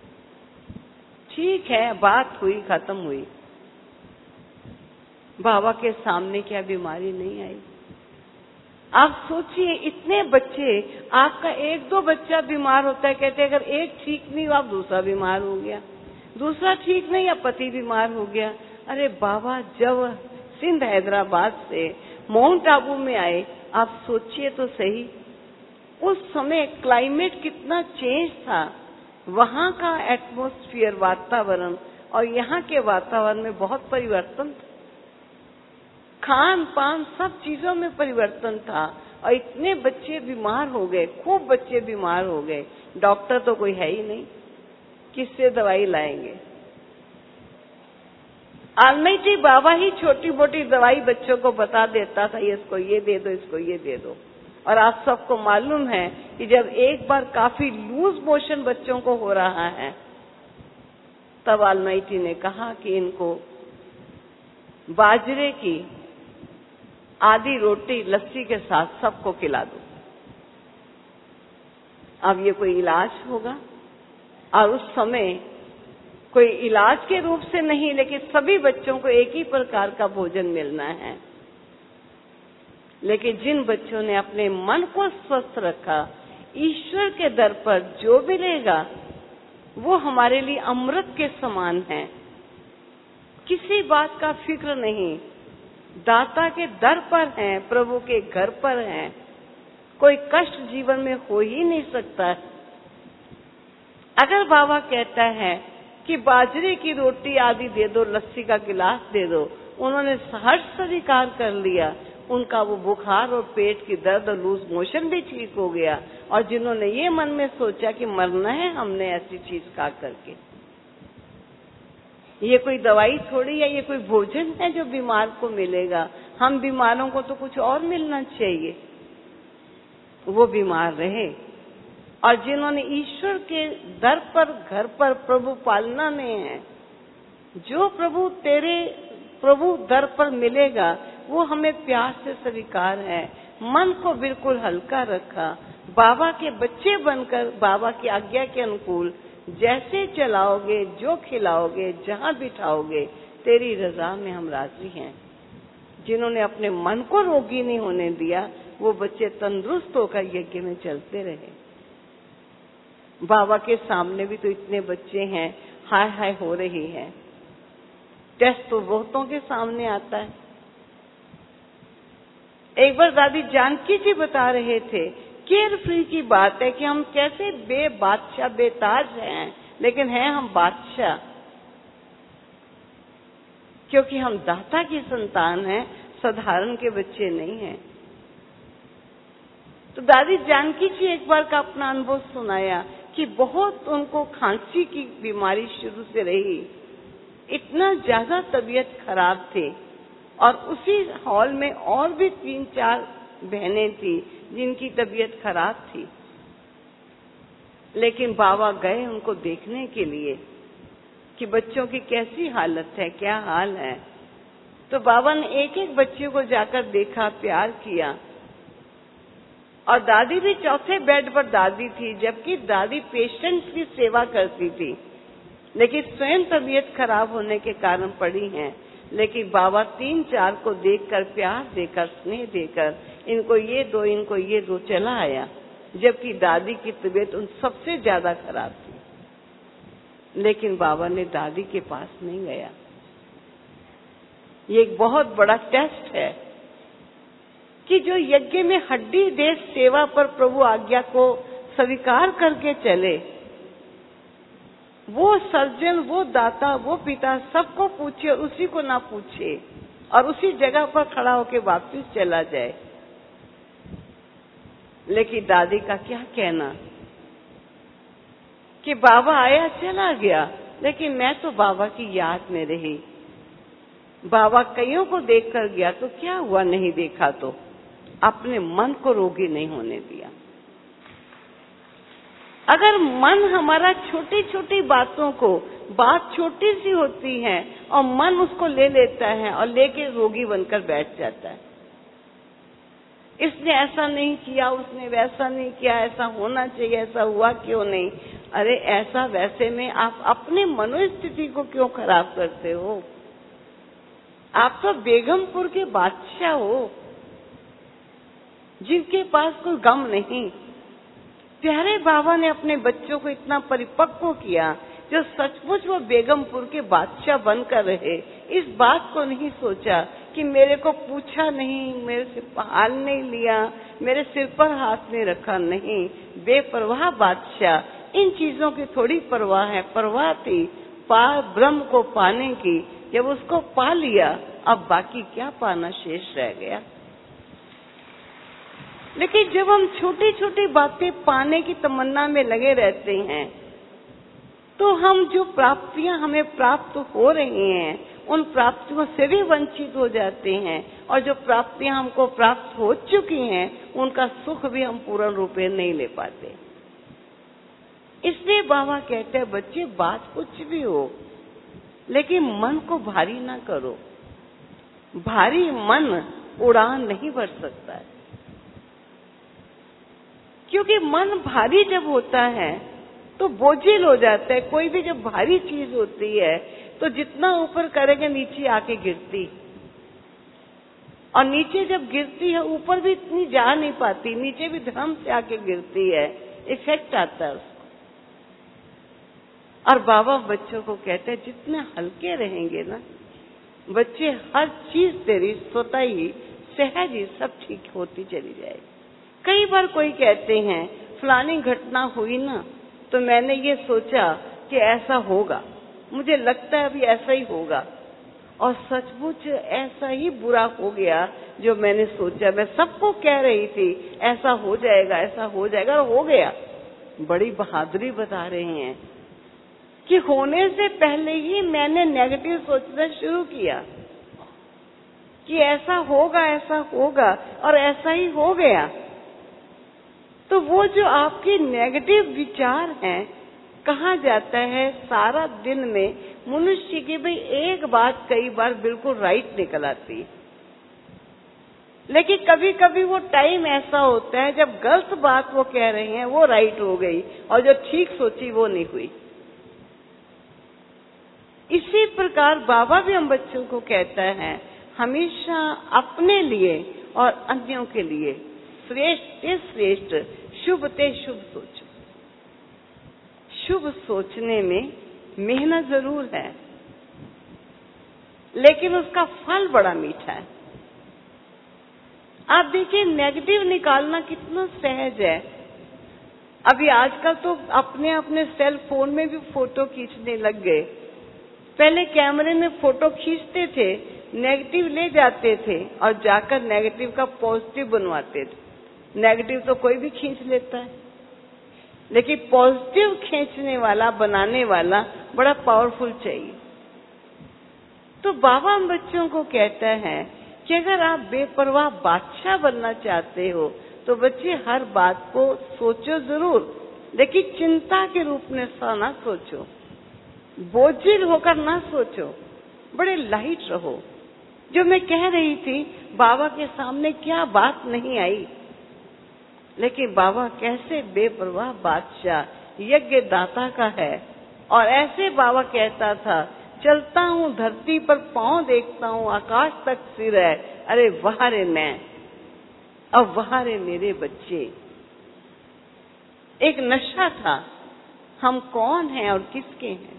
ठीक है, बात हुई, खत्म हुई। बाबा के सामने क्या बीमारी नहीं आई? आप सोचिए, इतने बच्चे, आपका एक दो बच्चा बीमार होता है, कहते हैं अगर एक ठीक नहीं हुआ, आप दूसरा बीमार हो गया, दूसरा ठीक नहीं, या पति बीमार हो गया। अरे बाबा जब सिंध हैदराबाद से माउंट आबू में आए, आप सोचिए तो सही, उस समय क्लाइमेट कितना चेंज था, वहां का एटमॉस्फेयर, वातावरण, और यहाँ के वातावरण में बहुत परिवर्तन था। खान पान सब चीजों में परिवर्तन था, और इतने बच्चे बीमार हो गए, खूब बच्चे बीमार हो गए। डॉक्टर तो कोई है ही नहीं, किससे दवाई लाएंगे? ऑलमाइटी बाबा ही छोटी मोटी दवाई बच्चों को बता देता था, इसको ये दे दो, इसको ये दे दो। और आप सबको मालूम है कि जब एक बार काफी लूज मोशन बच्चों को हो रहा है, तब ऑलमाइटी ने कहा कि इनको बाजरे की आधी रोटी लस्सी के साथ सबको खिला दो। अब ये कोई इलाज होगा? और उस समय कोई इलाज के रूप से नहीं, लेकिन सभी बच्चों को एक ही प्रकार का भोजन मिलना है। लेकिन जिन बच्चों ने अपने मन को स्वस्थ रखा, ईश्वर के दर पर जो मिलेगा वो हमारे लिए अमृत के समान है। किसी बात का फिक्र नहीं, दाता के दर पर हैं, प्रभु के घर पर हैं, कोई कष्ट जीवन में हो ही नहीं सकता। अगर बाबा कहता है कि बाजरे की रोटी आदि दे दो, लस्सी का गिलास दे दो, उन्होंने हर्ष स्वीकार कर लिया, उनका वो बुखार और पेट की दर्द और लूज मोशन भी ठीक हो गया। और जिन्होंने ये मन में सोचा कि मरना है हमने ऐसी चीज खा करके, ये कोई दवाई थोड़ी है, ये कोई भोजन है जो बीमार को मिलेगा। हम बीमारों को तो कुछ और मिलना चाहिए, वो बीमार रहे। और जिन्होंने ईश्वर के दर पर, घर पर प्रभु पालना में है, जो प्रभु तेरे प्रभु दर पर मिलेगा वो हमें प्यार से स्वीकार है। मन को बिल्कुल हल्का रखा, बाबा के बच्चे बनकर बाबा की आज्ञा के अनुकूल जैसे चलाओगे, जो खिलाओगे, जहाँ बिठाओगे, तेरी रजा में हम राजी हैं। जिन्होंने अपने मन को रोगी नहीं होने दिया, वो बच्चे तंदुरुस्त होकर यज्ञ में चलते रहे। बाबा के सामने भी तो इतने बच्चे हैं, हाय हाय हो रही है। टेस्ट तो बहुतों के सामने आता है। एक बार दादी जानकी जी बता रहे थे, केयर फ्री की बात है कि हम कैसे बे बादशाह बेताज हैं, लेकिन हैं हम बादशाह, क्योंकि हम दाता की संतान हैं, साधारण के बच्चे नहीं हैं। तो दादी जानकी जी एक बार का अपना अनुभव सुनाया कि बहुत उनको खांसी की बीमारी शुरू से रही, इतना ज्यादा तबीयत खराब थी। और उसी हॉल में और भी तीन चार बहनें थी जिनकी तबीयत खराब थी, लेकिन बाबा गए उनको देखने के लिए कि बच्चों की कैसी हालत है, क्या हाल है। तो बाबा ने एक एक बच्चे को जाकर देखा, प्यार किया। और दादी भी चौथे बेड पर दादी थी, जबकि दादी पेशेंट्स की सेवा करती थी, लेकिन स्वयं तबीयत खराब होने के कारण पड़ी हैं। लेकिन बाबा तीन चार को देखकर, प्यार देकर, स्नेह देकर, इनको ये दो, इनको ये दो, चला आया, जबकि दादी की तबीयत उन सबसे ज्यादा खराब थी। लेकिन बाबा ने दादी के पास नहीं गया। ये एक बहुत बड़ा टेस्ट है कि जो यज्ञ में हड्डी देश सेवा पर प्रभु आज्ञा को स्वीकार करके चले, वो सर्जन, वो दाता, वो पिता सबको पूछे और उसी को ना पूछे और उसी जगह पर खड़ा होकर वापस चला जाए। लेकिन दादी का क्या कहना कि बाबा आया चला गया, लेकिन मैं तो बाबा की याद में रही। बाबा कईयों को देखकर गया तो क्या हुआ, नहीं देखा तो अपने मन को रोगी नहीं होने दिया। अगर मन हमारा छोटी छोटी बातों को, बात छोटी सी होती है और मन उसको ले लेता है और लेके रोगी बनकर बैठ जाता है, इसने ऐसा नहीं किया, उसने वैसा नहीं किया, ऐसा होना चाहिए, ऐसा हुआ क्यों नहीं। अरे ऐसा वैसे में आप अपने मनोस्थिति को क्यों खराब करते हो? आप तो बेगमपुर के बादशाह हो, जिनके पास कोई गम नहीं। प्यारे बाबा ने अपने बच्चों को इतना परिपक्व किया, जो सचमुच वो बेगमपुर के बादशाह बनकर रहे। इस बात को नहीं सोचा कि मेरे को पूछा नहीं, मेरे से हाल नहीं लिया, मेरे सिर पर हाथ नहीं रखा, नहीं। बेपरवाह बादशाह, इन चीजों की थोड़ी परवाह है। परवाह थी पार ब्रह्म को पाने की। जब उसको पा लिया, अब बाकी क्या पाना शेष रह गया। लेकिन जब हम छोटी छोटी बातें पाने की तमन्ना में लगे रहते हैं, तो हम जो प्राप्तियां हमें प्राप्त हो रही हैं, उन प्राप्तियों से भी वंचित हो जाते हैं, और जो प्राप्तियां हमको प्राप्त हो चुकी हैं, उनका सुख भी हम पूर्ण रूप में नहीं ले पाते। इसलिए बाबा कहते हैं, बच्चे बात कुछ भी हो, लेकिन मन को भारी ना करो। भारी मन उड़ान नहीं भर सकता है, क्योंकि मन भारी जब होता है तो बोझिल हो जाता है। कोई भी जब भारी चीज होती है तो जितना ऊपर करेंगे नीचे आके गिरती, और नीचे जब गिरती है ऊपर भी इतनी जा नहीं पाती, नीचे भी धर्म से आके गिरती है, इफेक्ट आता है उसको। और बाबा बच्चों को कहते हैं, जितने हल्के रहेंगे ना बच्चे, हर चीज तेरी स्वतः ही सहज ही सब ठीक होती चली जाएगी। कई बार कोई कहते हैं, फलानी घटना हुई ना तो मैंने ये सोचा कि ऐसा होगा, मुझे लगता है अभी ऐसा ही होगा, और सचमुच ऐसा ही बुरा हो गया जो मैंने सोचा। मैं सबको कह रही थी ऐसा हो जाएगा, ऐसा हो जाएगा, और हो गया। बड़ी बहादुरी बता रहे हैं कि होने से पहले ही मैंने नेगेटिव सोचना शुरू किया कि ऐसा होगा, ऐसा होगा, और ऐसा ही हो गया। तो वो जो आपके नेगेटिव विचार हैं, कहा जाता है सारा दिन में मनुष्य की भाई एक बात कई बार बिल्कुल राइट निकल आती है, लेकिन कभी कभी वो टाइम ऐसा होता है जब गलत बात वो कह रहे हैं वो राइट हो गई, और जो ठीक सोची वो नहीं हुई। इसी प्रकार बाबा भी हम बच्चों को कहता है, हमेशा अपने लिए और अन्यों के लिए श्रेष्ठ ते श्रेष्ठ, शुभ ते शुभ सोचो। शुभ सोचने में मेहनत जरूर है, लेकिन उसका फल बड़ा मीठा है। आप देखिए, नेगेटिव निकालना कितना सहज है। अभी आजकल तो अपने अपने सेल फोन में भी फोटो खींचने लग गए। पहले कैमरे में फोटो खींचते थे, नेगेटिव ले जाते थे और जाकर नेगेटिव का पॉजिटिव बनवाते थे। नेगेटिव तो कोई भी खींच लेता है, लेकिन पॉजिटिव खींचने वाला, बनाने वाला बड़ा पावरफुल चाहिए। तो बाबा हम बच्चों को कहता है कि अगर आप बेपरवाह बादशाह बनना चाहते हो तो बच्चे हर बात को सोचो जरूर, लेकिन चिंता के रूप में सा ना सोचो, बोझिल होकर ना सोचो, बड़े लाइट रहो। जो मैं कह रही थी, बाबा के सामने क्या बात नहीं आई, लेकिन बाबा कैसे बेपरवाह बादशाह यज्ञ दाता का है। और ऐसे बाबा कहता था, चलता हूँ धरती पर पांव देखता हूँ आकाश तक सिर है, अरे वहां रे मैं, अब वहां रे मेरे बच्चे। एक नशा था, हम कौन हैं और किसके हैं।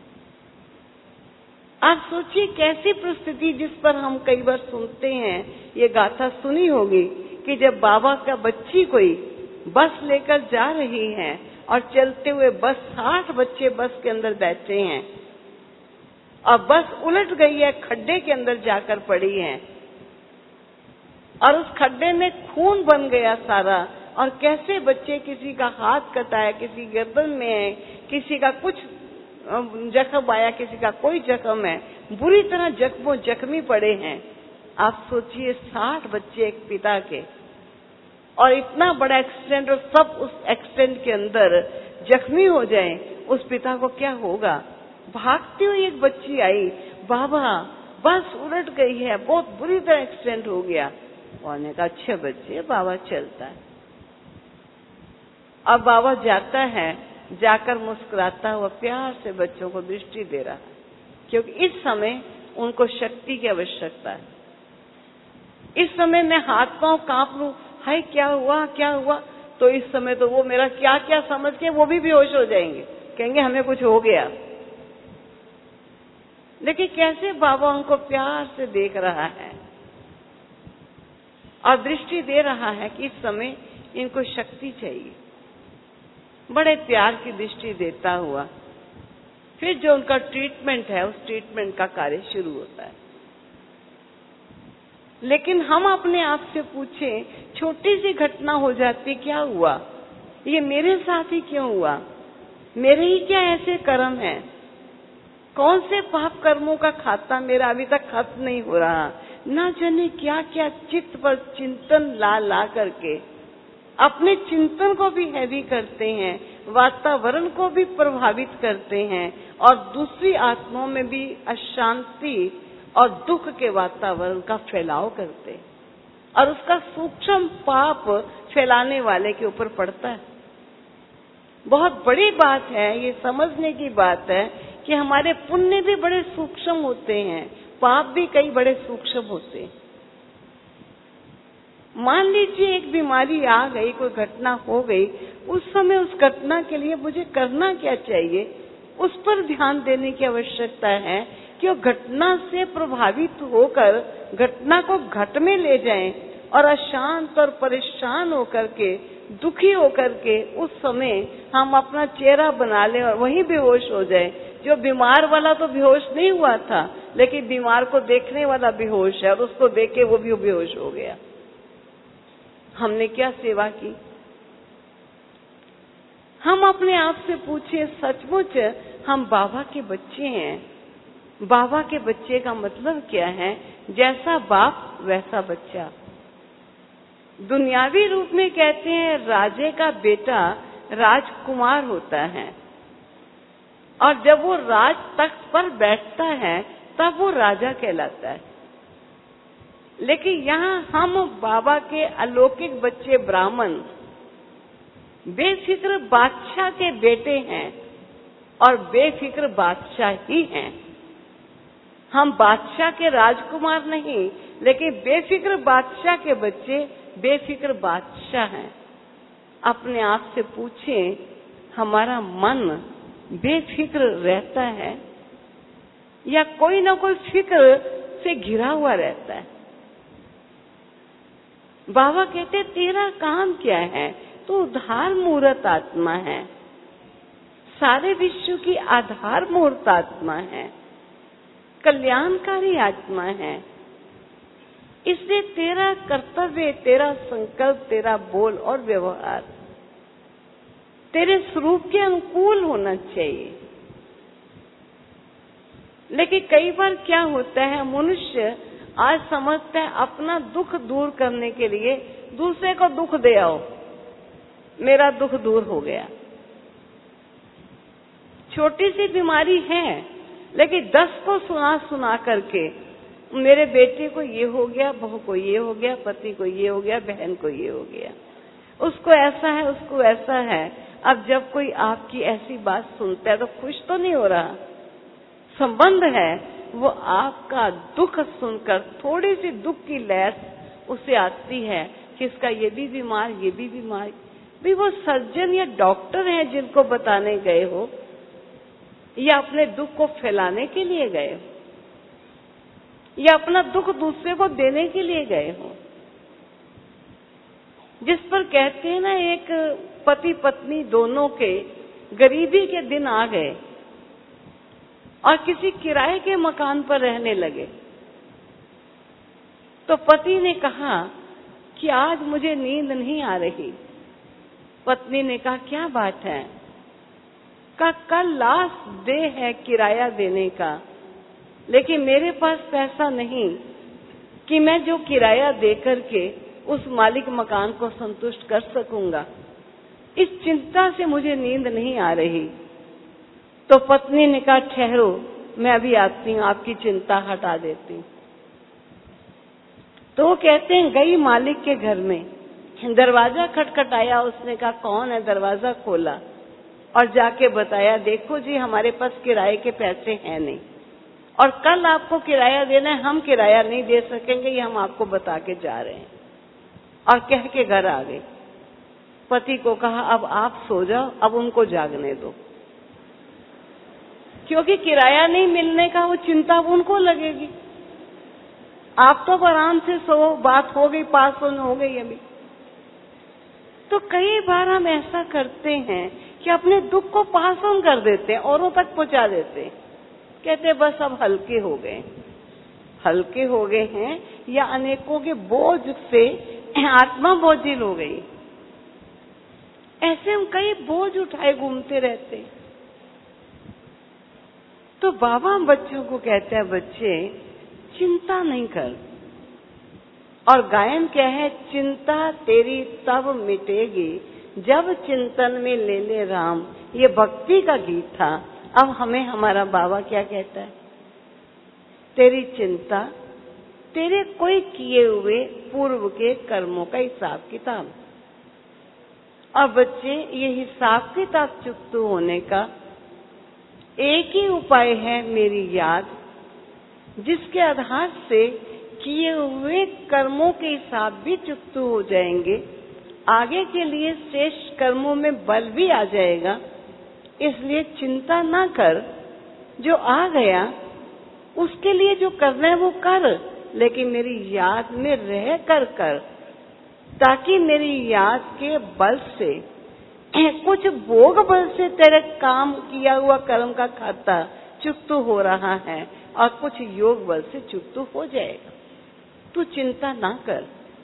आप सोचिए कैसी परिस्थिति जिस पर हम कई बार सुनते हैं, ये गाथा सुनी होगी कि जब बाबा का बच्ची कोई बस लेकर जा रही है और चलते हुए बस साठ बच्चे बस के अंदर बैठे हैं और बस उलट गई है, खड्डे के अंदर जाकर पड़ी है और उस खड्डे में खून बन गया सारा। और कैसे बच्चे, किसी का हाथ कटा है, किसी गर्दन में है, किसी का कुछ जख्म आया, किसी का कोई जख्म है, बुरी तरह जख्मों जख्मी पड़े हैं। आप सोचिए साठ बच्चे एक पिता के, और इतना बड़ा एक्सीडेंट, और सब उस एक्सीडेंट के अंदर जख्मी हो जाएं, उस पिता को क्या होगा। भागती हुई एक बच्ची आई, बाबा बस उलट गई है, बहुत बुरी तरह एक्सीडेंट हो गया। उन्होंने कहा अच्छे बच्चे, बाबा चलता है। अब बाबा जाता है, जाकर मुस्कुराता हुआ प्यार से बच्चों को दृष्टि दे रहा है, क्योंकि इस समय उनको शक्ति की आवश्यकता है। इस समय मैं हाथ पांव कांप लूं, हाय क्या हुआ क्या हुआ, तो इस समय तो वो मेरा क्या क्या समझ के वो भी बेहोश हो जाएंगे, कहेंगे हमें कुछ हो गया। लेकिन कैसे बाबा उनको प्यार से देख रहा है और दृष्टि दे रहा है कि इस समय इनको शक्ति चाहिए। बड़े प्यार की दृष्टि देता हुआ फिर जो उनका ट्रीटमेंट है, उस ट्रीटमेंट का कार्य शुरू होता है। लेकिन हम अपने आप से पूछें, छोटी सी घटना हो जाती, क्या हुआ, ये मेरे साथ ही क्यों हुआ, मेरे ही क्या ऐसे कर्म हैं, कौन से पाप कर्मों का खाता मेरा अभी तक खत्म नहीं हो रहा। ना जाने क्या क्या चित्त पर चिंतन ला ला करके अपने चिंतन को भी हैवी करते हैं, वातावरण को भी प्रभावित करते हैं और दूसरी आत्माओं में भी अशांति और दुख के वातावरण का फैलाव करते हैं, और उसका सूक्ष्म पाप फैलाने वाले के ऊपर पड़ता है। बहुत बड़ी बात है, ये समझने की बात है कि हमारे पुण्य भी बड़े सूक्ष्म होते हैं, पाप भी कई बड़े सूक्ष्म होते हैं। मान लीजिए एक बीमारी आ गई, कोई घटना हो गई, उस समय उस घटना के लिए मुझे करना क्या चाहिए, उस पर ध्यान देने की आवश्यकता है कि वो घटना से प्रभावित होकर घटना को घट में ले जाएं और अशांत और परेशान होकर के, दुखी होकर के उस समय हम अपना चेहरा बना लें और वहीं बेहोश हो जाए। जो बीमार वाला तो बेहोश नहीं हुआ था, लेकिन बीमार को देखने वाला बेहोश है और उसको देख के वो भी बेहोश हो गया। हमने क्या सेवा की। हम अपने आप से पूछे, सचमुच हम बाबा के बच्चे हैं। बाबा के बच्चे का मतलब क्या है, जैसा बाप वैसा बच्चा। दुनियावी रूप में कहते हैं राजे का बेटा राजकुमार होता है, और जब वो राज तख्त पर बैठता है तब वो राजा कहलाता है। लेकिन यहाँ हम बाबा के अलौकिक बच्चे ब्राह्मण बेफिक्र बादशाह के बेटे हैं और बेफिक्र बादशाह ही हैं। हम बादशाह के राजकुमार नहीं, लेकिन बेफिक्र बादशाह के बच्चे बेफिक्र बादशाह हैं। अपने आप से पूछें, हमारा मन बेफिक्र रहता है या कोई ना कोई फिक्र से घिरा हुआ रहता है। बाबा कहते तेरा काम क्या है, तो उद्धार मूर्त आत्मा है, सारे विश्व की आधार मूर्त आत्मा है, कल्याणकारी आत्मा है। इसलिए तेरा कर्तव्य, तेरा संकल्प, तेरा बोल और व्यवहार तेरे स्वरूप के अनुकूल होना चाहिए। लेकिन कई बार क्या होता है, मनुष्य आज समझते हैं अपना दुख दूर करने के लिए दूसरे को दुख दे आओ, मेरा दुख दूर हो गया। छोटी सी बीमारी है, लेकिन दस को सुना सुना करके मेरे बेटे को ये हो गया, बहू को ये हो गया, पति को ये हो गया, बहन को ये हो गया, उसको ऐसा है, उसको ऐसा है। अब जब कोई आपकी ऐसी बात सुनता है तो खुश तो नहीं हो रहा। संबंध है वो आपका दुख सुनकर थोड़ी सी दुख की लहर उसे आती है कि इसका ये भी बीमार, ये भी बीमार। भी वो सर्जन या डॉक्टर हैं जिनको बताने गए हो, या अपने दुख को फैलाने के लिए गए हो, या अपना दुख दूसरे को देने के लिए गए हो। जिस पर कहते हैं ना, एक पति पत्नी दोनों के गरीबी के दिन आ गए और किसी किराए के मकान पर रहने लगे, तो पति ने कहा कि आज मुझे नींद नहीं आ रही। पत्नी ने कहा क्या बात है? का कल लास्ट डे है किराया देने का, लेकिन मेरे पास पैसा नहीं कि मैं जो किराया दे करके उस मालिक मकान को संतुष्ट कर सकूंगा। इस चिंता से मुझे नींद नहीं आ रही। तो पत्नी ने कहा ठहरो, मैं अभी आती हूँ, आपकी चिंता हटा देती हूँ। तो वो कहते हैं गई मालिक के घर में, दरवाजा खटखटाया, उसने कहा कौन है? दरवाजा खोला और जाके बताया देखो जी हमारे पास किराए के पैसे हैं नहीं, और कल आपको किराया देना है, हम किराया नहीं दे सकेंगे, ये हम आपको बता के जा रहे हैं। और कह के घर आ गए। पति को कहा अब आप सो जाओ, अब उनको जागने दो, क्योंकि किराया नहीं मिलने का वो चिंता उनको लगेगी। आप तो आराम से सो, बात हो गई, पास हो गई अभी। तो कई बार हम ऐसा करते हैं कि अपने दुख को पास ऑन कर देते हैं, औरों तक पहुंचा देते हैं, कहते हैं बस अब हल्के हो गए, हल्के हो गए हैं, या अनेकों के बोझ से आत्मा बोझिल हो गई। ऐसे हम कई बोझ उठाए घूमते रहते। तो बाबा हम बच्चों को कहते हैं बच्चे चिंता नहीं कर। और गायन क्या है? चिंता तेरी तब मिटेगी जब चिंतन में ले ले राम। ये भक्ति का गीत था। अब हमें हमारा बाबा क्या कहता है? तेरी चिंता तेरे कोई किए हुए पूर्व के कर्मों का हिसाब किताब। और बच्चे ये हिसाब किताब चुकत होने का एक ही उपाय है, मेरी याद, जिसके आधार से किए हुए कर्मों के हिसाब भी चुकत हो जाएंगे, आगे के लिए श्रेष्ठ कर्मों में बल भी आ जाएगा। इसलिए चिंता ना कर, जो आ गया उसके लिए जो करना है वो कर, लेकिन मेरी याद में रह कर कर, ताकि मेरी याद के बल से, कुछ भोग बल से तेरे काम किया हुआ कर्म का खाता चुकत हो रहा है और कुछ योग बल से चुकत हो जाएगा। तू चिंता ना कर।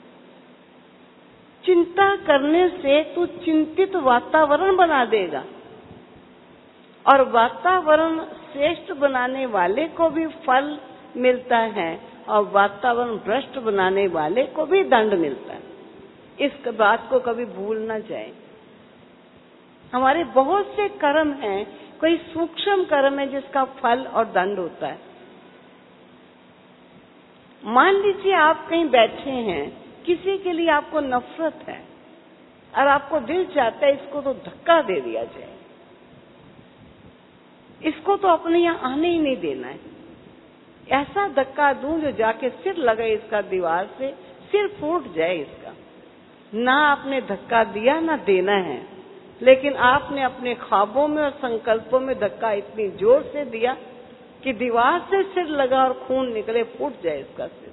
चिंता करने से तू चिंतित वातावरण बना देगा, और वातावरण श्रेष्ठ बनाने वाले को भी फल मिलता है और वातावरण भ्रष्ट बनाने वाले को भी दंड मिलता है। इस बात को कभी भूल ना जाए। हमारे बहुत से कर्म हैं, कोई सूक्ष्म कर्म है जिसका फल और दंड होता है। मान लीजिए आप कहीं बैठे हैं, किसी के लिए आपको नफरत है और आपको दिल चाहता है इसको तो धक्का दे दिया जाए, इसको तो अपने यहाँ आने ही नहीं देना है, ऐसा धक्का दूं जो जाके सिर लगे इसका दीवार से, सिर फूट जाए इसका। ना आपने धक्का दिया ना देना है, लेकिन आपने अपने ख्वाबों में और संकल्पों में धक्का इतनी जोर से दिया कि दीवार से सिर लगा और खून निकले, फूट जाए इसका सिर।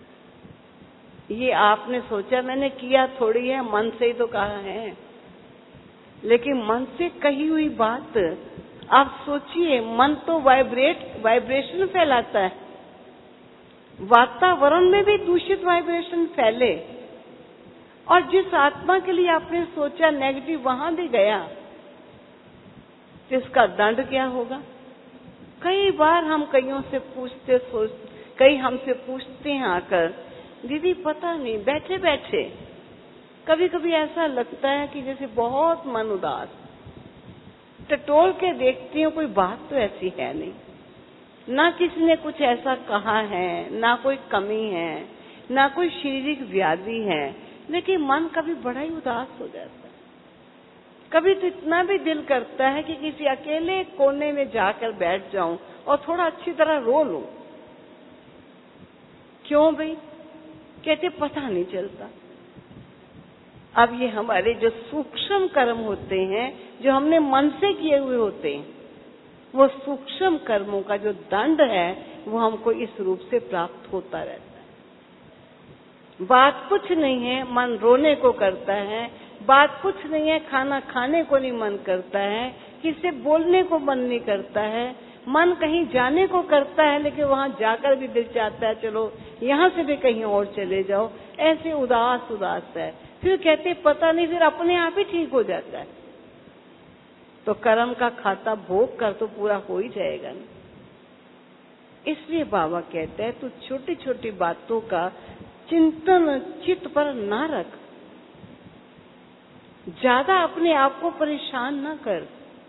ये आपने सोचा मैंने किया थोड़ी है, मन से ही तो कहा है। लेकिन मन से कही हुई बात, आप सोचिए, मन तो वाइब्रेट वाइब्रेशन फैलाता है, वातावरण में भी दूषित वाइब्रेशन फैले, और जिस आत्मा के लिए आपने सोचा नेगेटिव वहां भी गया, तो इसका दंड क्या होगा? कई बार हम कईयों से पूछते सोच कई हमसे पूछते हैं आकर, दीदी पता नहीं बैठे बैठे कभी कभी ऐसा लगता है कि जैसे बहुत मन उदास, टटोल के देखती हूँ कोई बात तो ऐसी है नहीं, ना किसी ने कुछ ऐसा कहा है, ना कोई कमी है, ना कोई शारीरिक व्याधि है, लेकिन मन कभी बड़ा ही उदास हो जाता है। कभी तो इतना भी दिल करता है कि किसी अकेले कोने में जाकर बैठ जाऊं और थोड़ा अच्छी तरह रो लूं। क्यों भाई? कहते पता नहीं चलता। अब ये हमारे जो सूक्ष्म कर्म होते हैं, जो हमने मन से किए हुए होते हैं, वो सूक्ष्म कर्मों का जो दंड है वो हमको इस रूप से प्राप्त होता रहता है। बात कुछ नहीं है, मन रोने को करता है, बात कुछ नहीं है, खाना खाने को नहीं मन करता है, किससे बोलने को मन नहीं करता है, मन कहीं जाने को करता है, लेकिन वहां जाकर भी दिल चाहता है चलो यहाँ से भी कहीं और चले जाओ, ऐसे उदास उदास है। फिर कहते पता नहीं, फिर अपने आप ही ठीक हो जाता है। तो कर्म का खाता भोग कर तो पूरा हो ही जाएगा ना। इसलिए बाबा कहते हैं तू छोटी छोटी बातों का चिंतन चित्त पर ना रख, ज्यादा अपने आप को परेशान ना कर,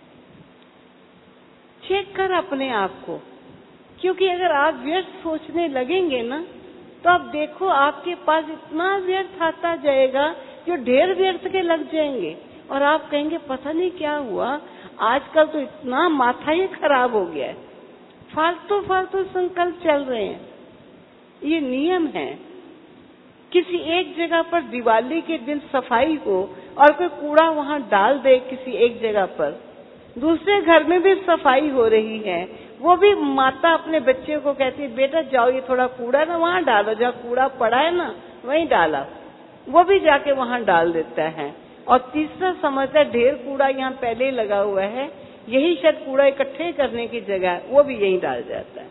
चेक कर अपने आप को। क्योंकि अगर आप व्यर्थ सोचने लगेंगे ना, तो आप देखो आपके पास इतना व्यर्थ आता जाएगा जो ढेर व्यर्थ के लग जाएंगे, और आप कहेंगे पता नहीं क्या हुआ, आजकल तो इतना माथा ही खराब हो गया है, फालतू फालतू संकल्प चल रहे हैं। ये नियम है। किसी एक जगह पर दिवाली के दिन सफाई हो और कोई कूड़ा वहां डाल दे किसी एक जगह पर, दूसरे घर में भी सफाई हो रही है, वो भी माता अपने बच्चे को कहती है बेटा जाओ ये थोड़ा कूड़ा ना वहां डालो, जहाँ कूड़ा पड़ा है ना वहीं डाला, वो भी जाके वहां डाल देता है। और तीसरा समझता है ढेर कूड़ा यहाँ पहले ही लगा हुआ है, यही शायद कूड़ा इकट्ठे करने की जगह है, वो भी यहीं डाल जाता है।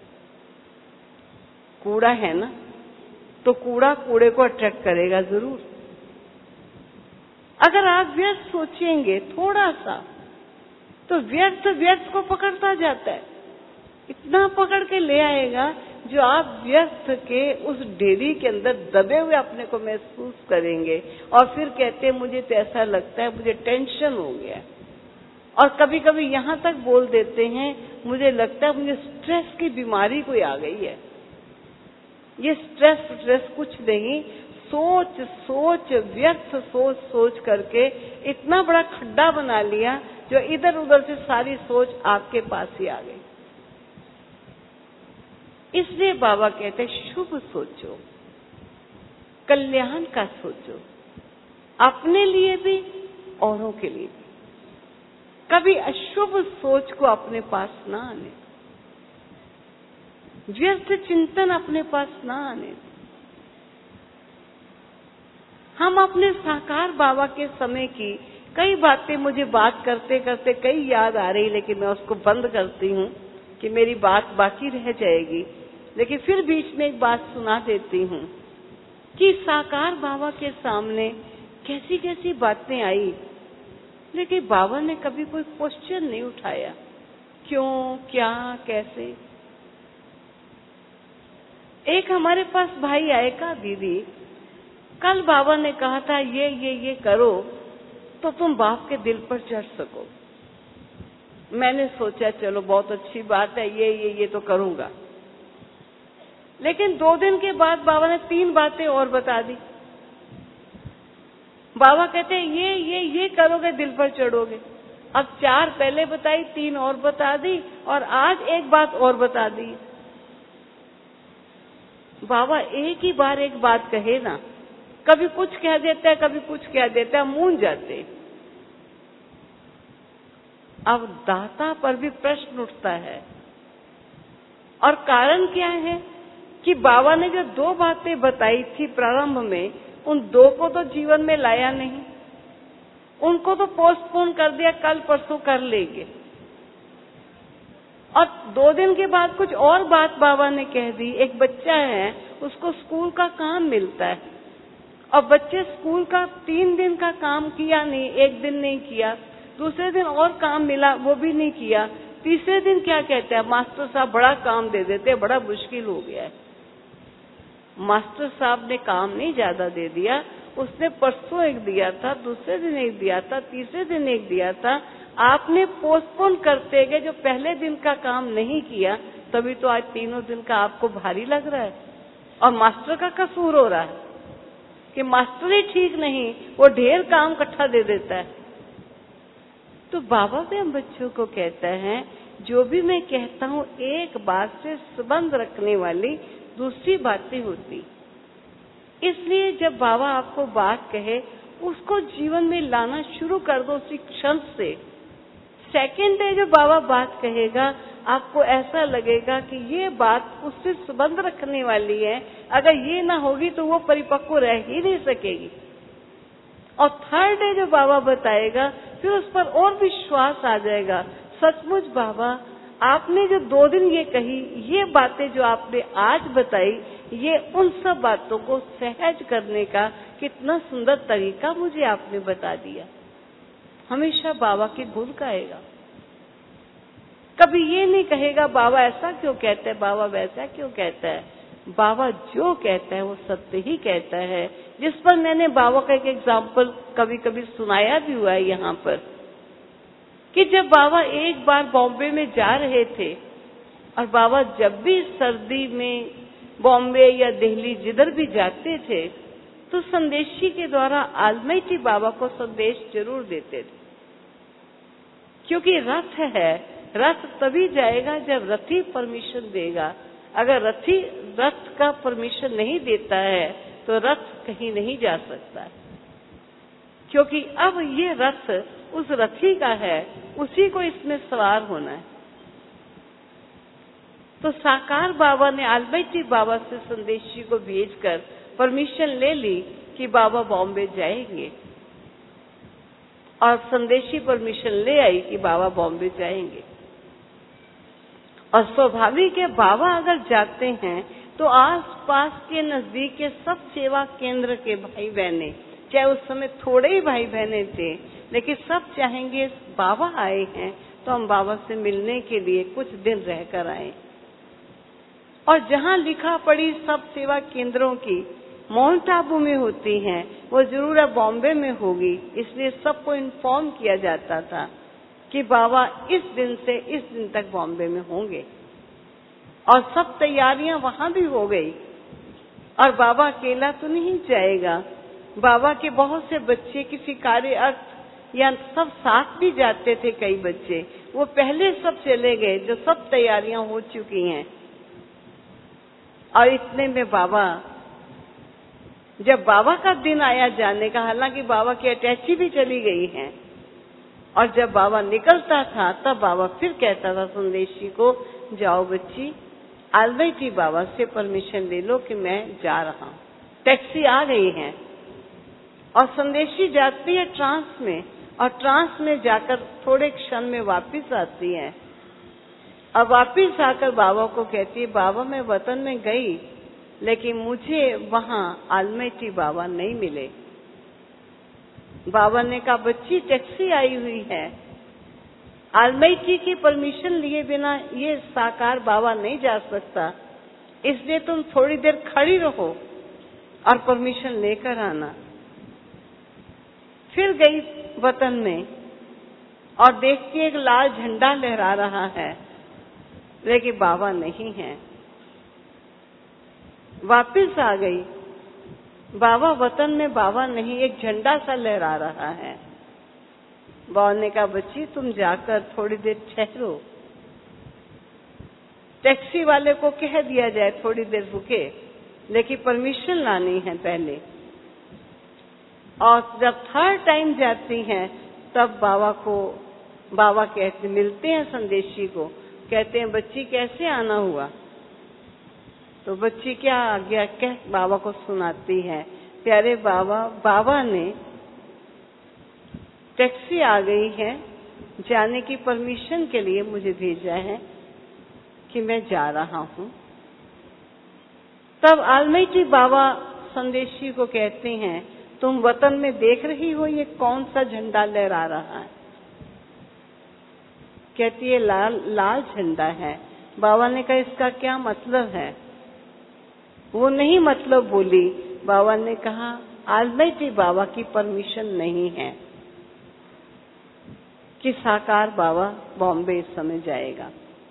कूड़ा है ना, तो कूड़ा कूड़े को अट्रैक्ट करेगा जरूर। अगर आप व्यर्थ सोचेंगे थोड़ा सा, तो व्यर्थ व्यर्थ को पकड़ता जाता है, इतना पकड़ के ले आएगा जो आप व्यर्थ के उस ढेरी के अंदर दबे हुए अपने को महसूस करेंगे। और फिर कहते हैं मुझे तो ऐसा लगता है मुझे टेंशन हो गया, और कभी कभी यहाँ तक बोल देते हैं मुझे लगता है मुझे स्ट्रेस की बीमारी कोई आ गई है। ये स्ट्रेस स्ट्रेस कुछ नहीं, सोच सोच व्यर्थ सोच सोच करके इतना बड़ा खड्डा बना लिया जो इधर उधर से सारी सोच आपके पास ही आ गई। इसलिए बाबा कहते शुभ सोचो, कल्याण का सोचो, अपने लिए भी औरों के लिए भी। कभी अशुभ सोच को अपने पास ना आने, व्यर्थ चिंतन अपने पास ना आने। हम अपने साकार बाबा के समय की कई बातें मुझे बात करते करते कई याद आ रही, लेकिन मैं उसको बंद करती हूँ कि मेरी बात बाकी रह जाएगी। लेकिन फिर बीच में एक बात सुना देती हूँ कि साकार बाबा के सामने कैसी कैसी बातें आई, लेकिन बाबा ने कभी कोई क्वेश्चन नहीं उठाया, क्यों, क्या, कैसे। एक हमारे पास भाई आए का दीदी कल बाबा ने कहा था ये ये ये करो तो तुम बाप के दिल पर चढ़ सको। मैंने सोचा चलो बहुत अच्छी बात है, ये ये ये तो करूंगा। लेकिन दो दिन के बाद बाबा ने तीन बातें और बता दी। बाबा कहते हैं ये ये ये करोगे दिल पर चढ़ोगे। अब चार पहले बताई, तीन और बता दी, और आज एक बात और बता दी। बाबा एक ही बार एक बात कहे ना, कभी कुछ कह देता है कभी कुछ कह देता है, मूंझ जाते। अब दाता पर भी प्रश्न उठता है, और कारण क्या है कि बाबा ने जो दो बातें बताई थी प्रारंभ में, उन दो को तो जीवन में लाया नहीं, उनको तो पोस्टपोन कर दिया, कल परसों कर लेंगे। और दो दिन के बाद कुछ और बात बाबा ने कह दी। एक बच्चा है, उसको स्कूल का काम मिलता है, और बच्चे स्कूल का तीन दिन का काम किया नहीं, एक दिन नहीं किया, दूसरे दिन और काम मिला वो भी नहीं किया, तीसरे दिन क्या कहते हैं, मास्टर साहब बड़ा काम दे देते, बड़ा मुश्किल हो गया है। मास्टर साहब ने काम नहीं ज्यादा दे दिया, उसने परसों एक दिया था, दूसरे दिन एक दिया था, तीसरे दिन एक दिया था। आपने पोस्टपोन करते गए, जो पहले दिन का काम नहीं किया, तभी तो आज तीनों दिन का आपको भारी लग रहा है। और मास्टर का कसूर हो रहा है कि मास्टर ही ठीक नहीं, वो ढेर काम इकट्ठा दे देता है। तो बाबा भी हम बच्चों को कहता है, जो भी मैं कहता हूँ एक बात से संबंध रखने वाली दूसरी बातें होती। इसलिए जब बाबा आपको बात कहे, उसको जीवन में लाना शुरू कर दो उसी क्षण से। सेकेंड डे जो बाबा बात कहेगा, आपको ऐसा लगेगा कि ये बात उससे संबंध रखने वाली है, अगर ये ना होगी तो वो परिपक्व रह ही नहीं सकेगी। और थर्ड डे जो बाबा बताएगा, फिर उस पर और विश्वास आ जाएगा, सचमुच बाबा आपने जो दो दिन ये कही, ये बातें जो आपने आज बताई, ये उन सब बातों को सहज करने का कितना सुंदर तरीका मुझे आपने बता दिया। हमेशा बाबा की गुण गाएगा, कभी ये नहीं कहेगा बाबा ऐसा क्यों कहता है, बाबा वैसा क्यों कहता है। बाबा जो कहता है वो सत्य ही कहता है। जिस पर मैंने बाबा का एक एग्जाम्पल कभी कभी सुनाया भी हुआ है यहाँ पर, कि जब बाबा एक बार बॉम्बे में जा रहे थे, और बाबा जब भी सर्दी में बॉम्बे या दिल्ली जिधर भी जाते थे, तो संदेशी के द्वारा आलमाइटी बाबा को संदेश जरूर देते थे। क्योंकि रथ है, रथ तभी जाएगा जब रथी परमिशन देगा। अगर रथी रथ का परमिशन नहीं देता है तो रथ कहीं नहीं जा सकता, क्योंकि अब ये रथ उस रथी का है, उसी को इसमें सवार होना है। तो साकार बाबा ने आलमाइटी बाबा से संदेशी को भेजकर परमिशन ले ली कि बाबा बॉम्बे जाएंगे, और संदेशी परमिशन ले आई कि बाबा बॉम्बे जाएंगे। और स्वाभाविक है, बाबा अगर जाते हैं तो आस पास के नजदीक के सब सेवा केंद्र के भाई बहने, चाहे उस समय थोड़े ही भाई बहने थे, लेकिन सब चाहेंगे बाबा आए हैं तो हम बाबा से मिलने के लिए कुछ दिन रहकर आए। और जहाँ लिखा पड़ी सब सेवा केंद्रों की माउंट आबू में होती हैं, वो जरूर अब बॉम्बे में होगी। इसलिए सबको इन्फॉर्म किया जाता था कि बाबा इस दिन से इस दिन तक बॉम्बे में होंगे, और सब तैयारियां वहां भी हो गई। और बाबा अकेला तो नहीं जाएगा, बाबा के बहुत से बच्चे किसी कार्य अर्थ या सब साथ भी जाते थे। कई बच्चे वो पहले सब चले गए, जो सब तैयारियां हो चुकी हैं। और इतने में बाबा, जब बाबा का दिन आया जाने का, हालांकि बाबा की अटैची भी चली गई है, और जब बाबा निकलता था तब बाबा फिर कहता था संदेशी को, जाओ बच्ची, आलमाइटी बाबा से परमिशन ले लो कि मैं जा रहा हूँ। टैक्सी आ गई है, और संदेशी जाती है ट्रांस में, और ट्रांस में जाकर थोड़े क्षण में वापस आती है। अब वापस आकर बाबा को कहती है, बाबा मैं वतन में गई, लेकिन मुझे वहां आलमाइटी बाबा नहीं मिले। बाबा ने कहा, बच्ची टैक्सी आई हुई है, आलमाइटी की परमिशन लिए बिना ये साकार बाबा नहीं जा सकता, इसलिए तुम थोड़ी देर खड़ी रहो और परमिशन लेकर आना। फिर गई वतन में, और देखती एक लाल झंडा लहरा रहा है, लेकिन बाबा नहीं है। वापिस आ गई, बाबा वतन में बाबा नहीं, एक झंडा सा लहरा रहा है। बाबा ने कहा, बच्ची तुम जाकर थोड़ी देर ठहरो, टैक्सी वाले को कह दिया जाए थोड़ी देर रुके, लेकिन परमिशन लानी है पहले। और जब थर्ड टाइम जाती हैं तब बाबा को, बाबा कहते मिलते हैं संदेशी को, कहते हैं बच्ची कैसे आना हुआ। तो बच्ची क्या आज्ञा कह बाबा को सुनाती है, प्यारे बाबा, बाबा ने टैक्सी आ गई है, जाने की परमिशन के लिए मुझे भेजा है कि मैं जा रहा हूँ। तब आलमाइटी बाबा संदेशी को कहते हैं, तुम वतन में देख रही हो ये कौन सा झंडा लहरा रहा है। कहती है लाल लाल झंडा है। बाबा ने कहा इसका क्या मतलब है? वो नहीं मतलब बोली। बाबा ने कहा ऑलमाइटी बाबा की परमिशन नहीं है कि साकार बाबा बॉम्बे इस समय जाएगा।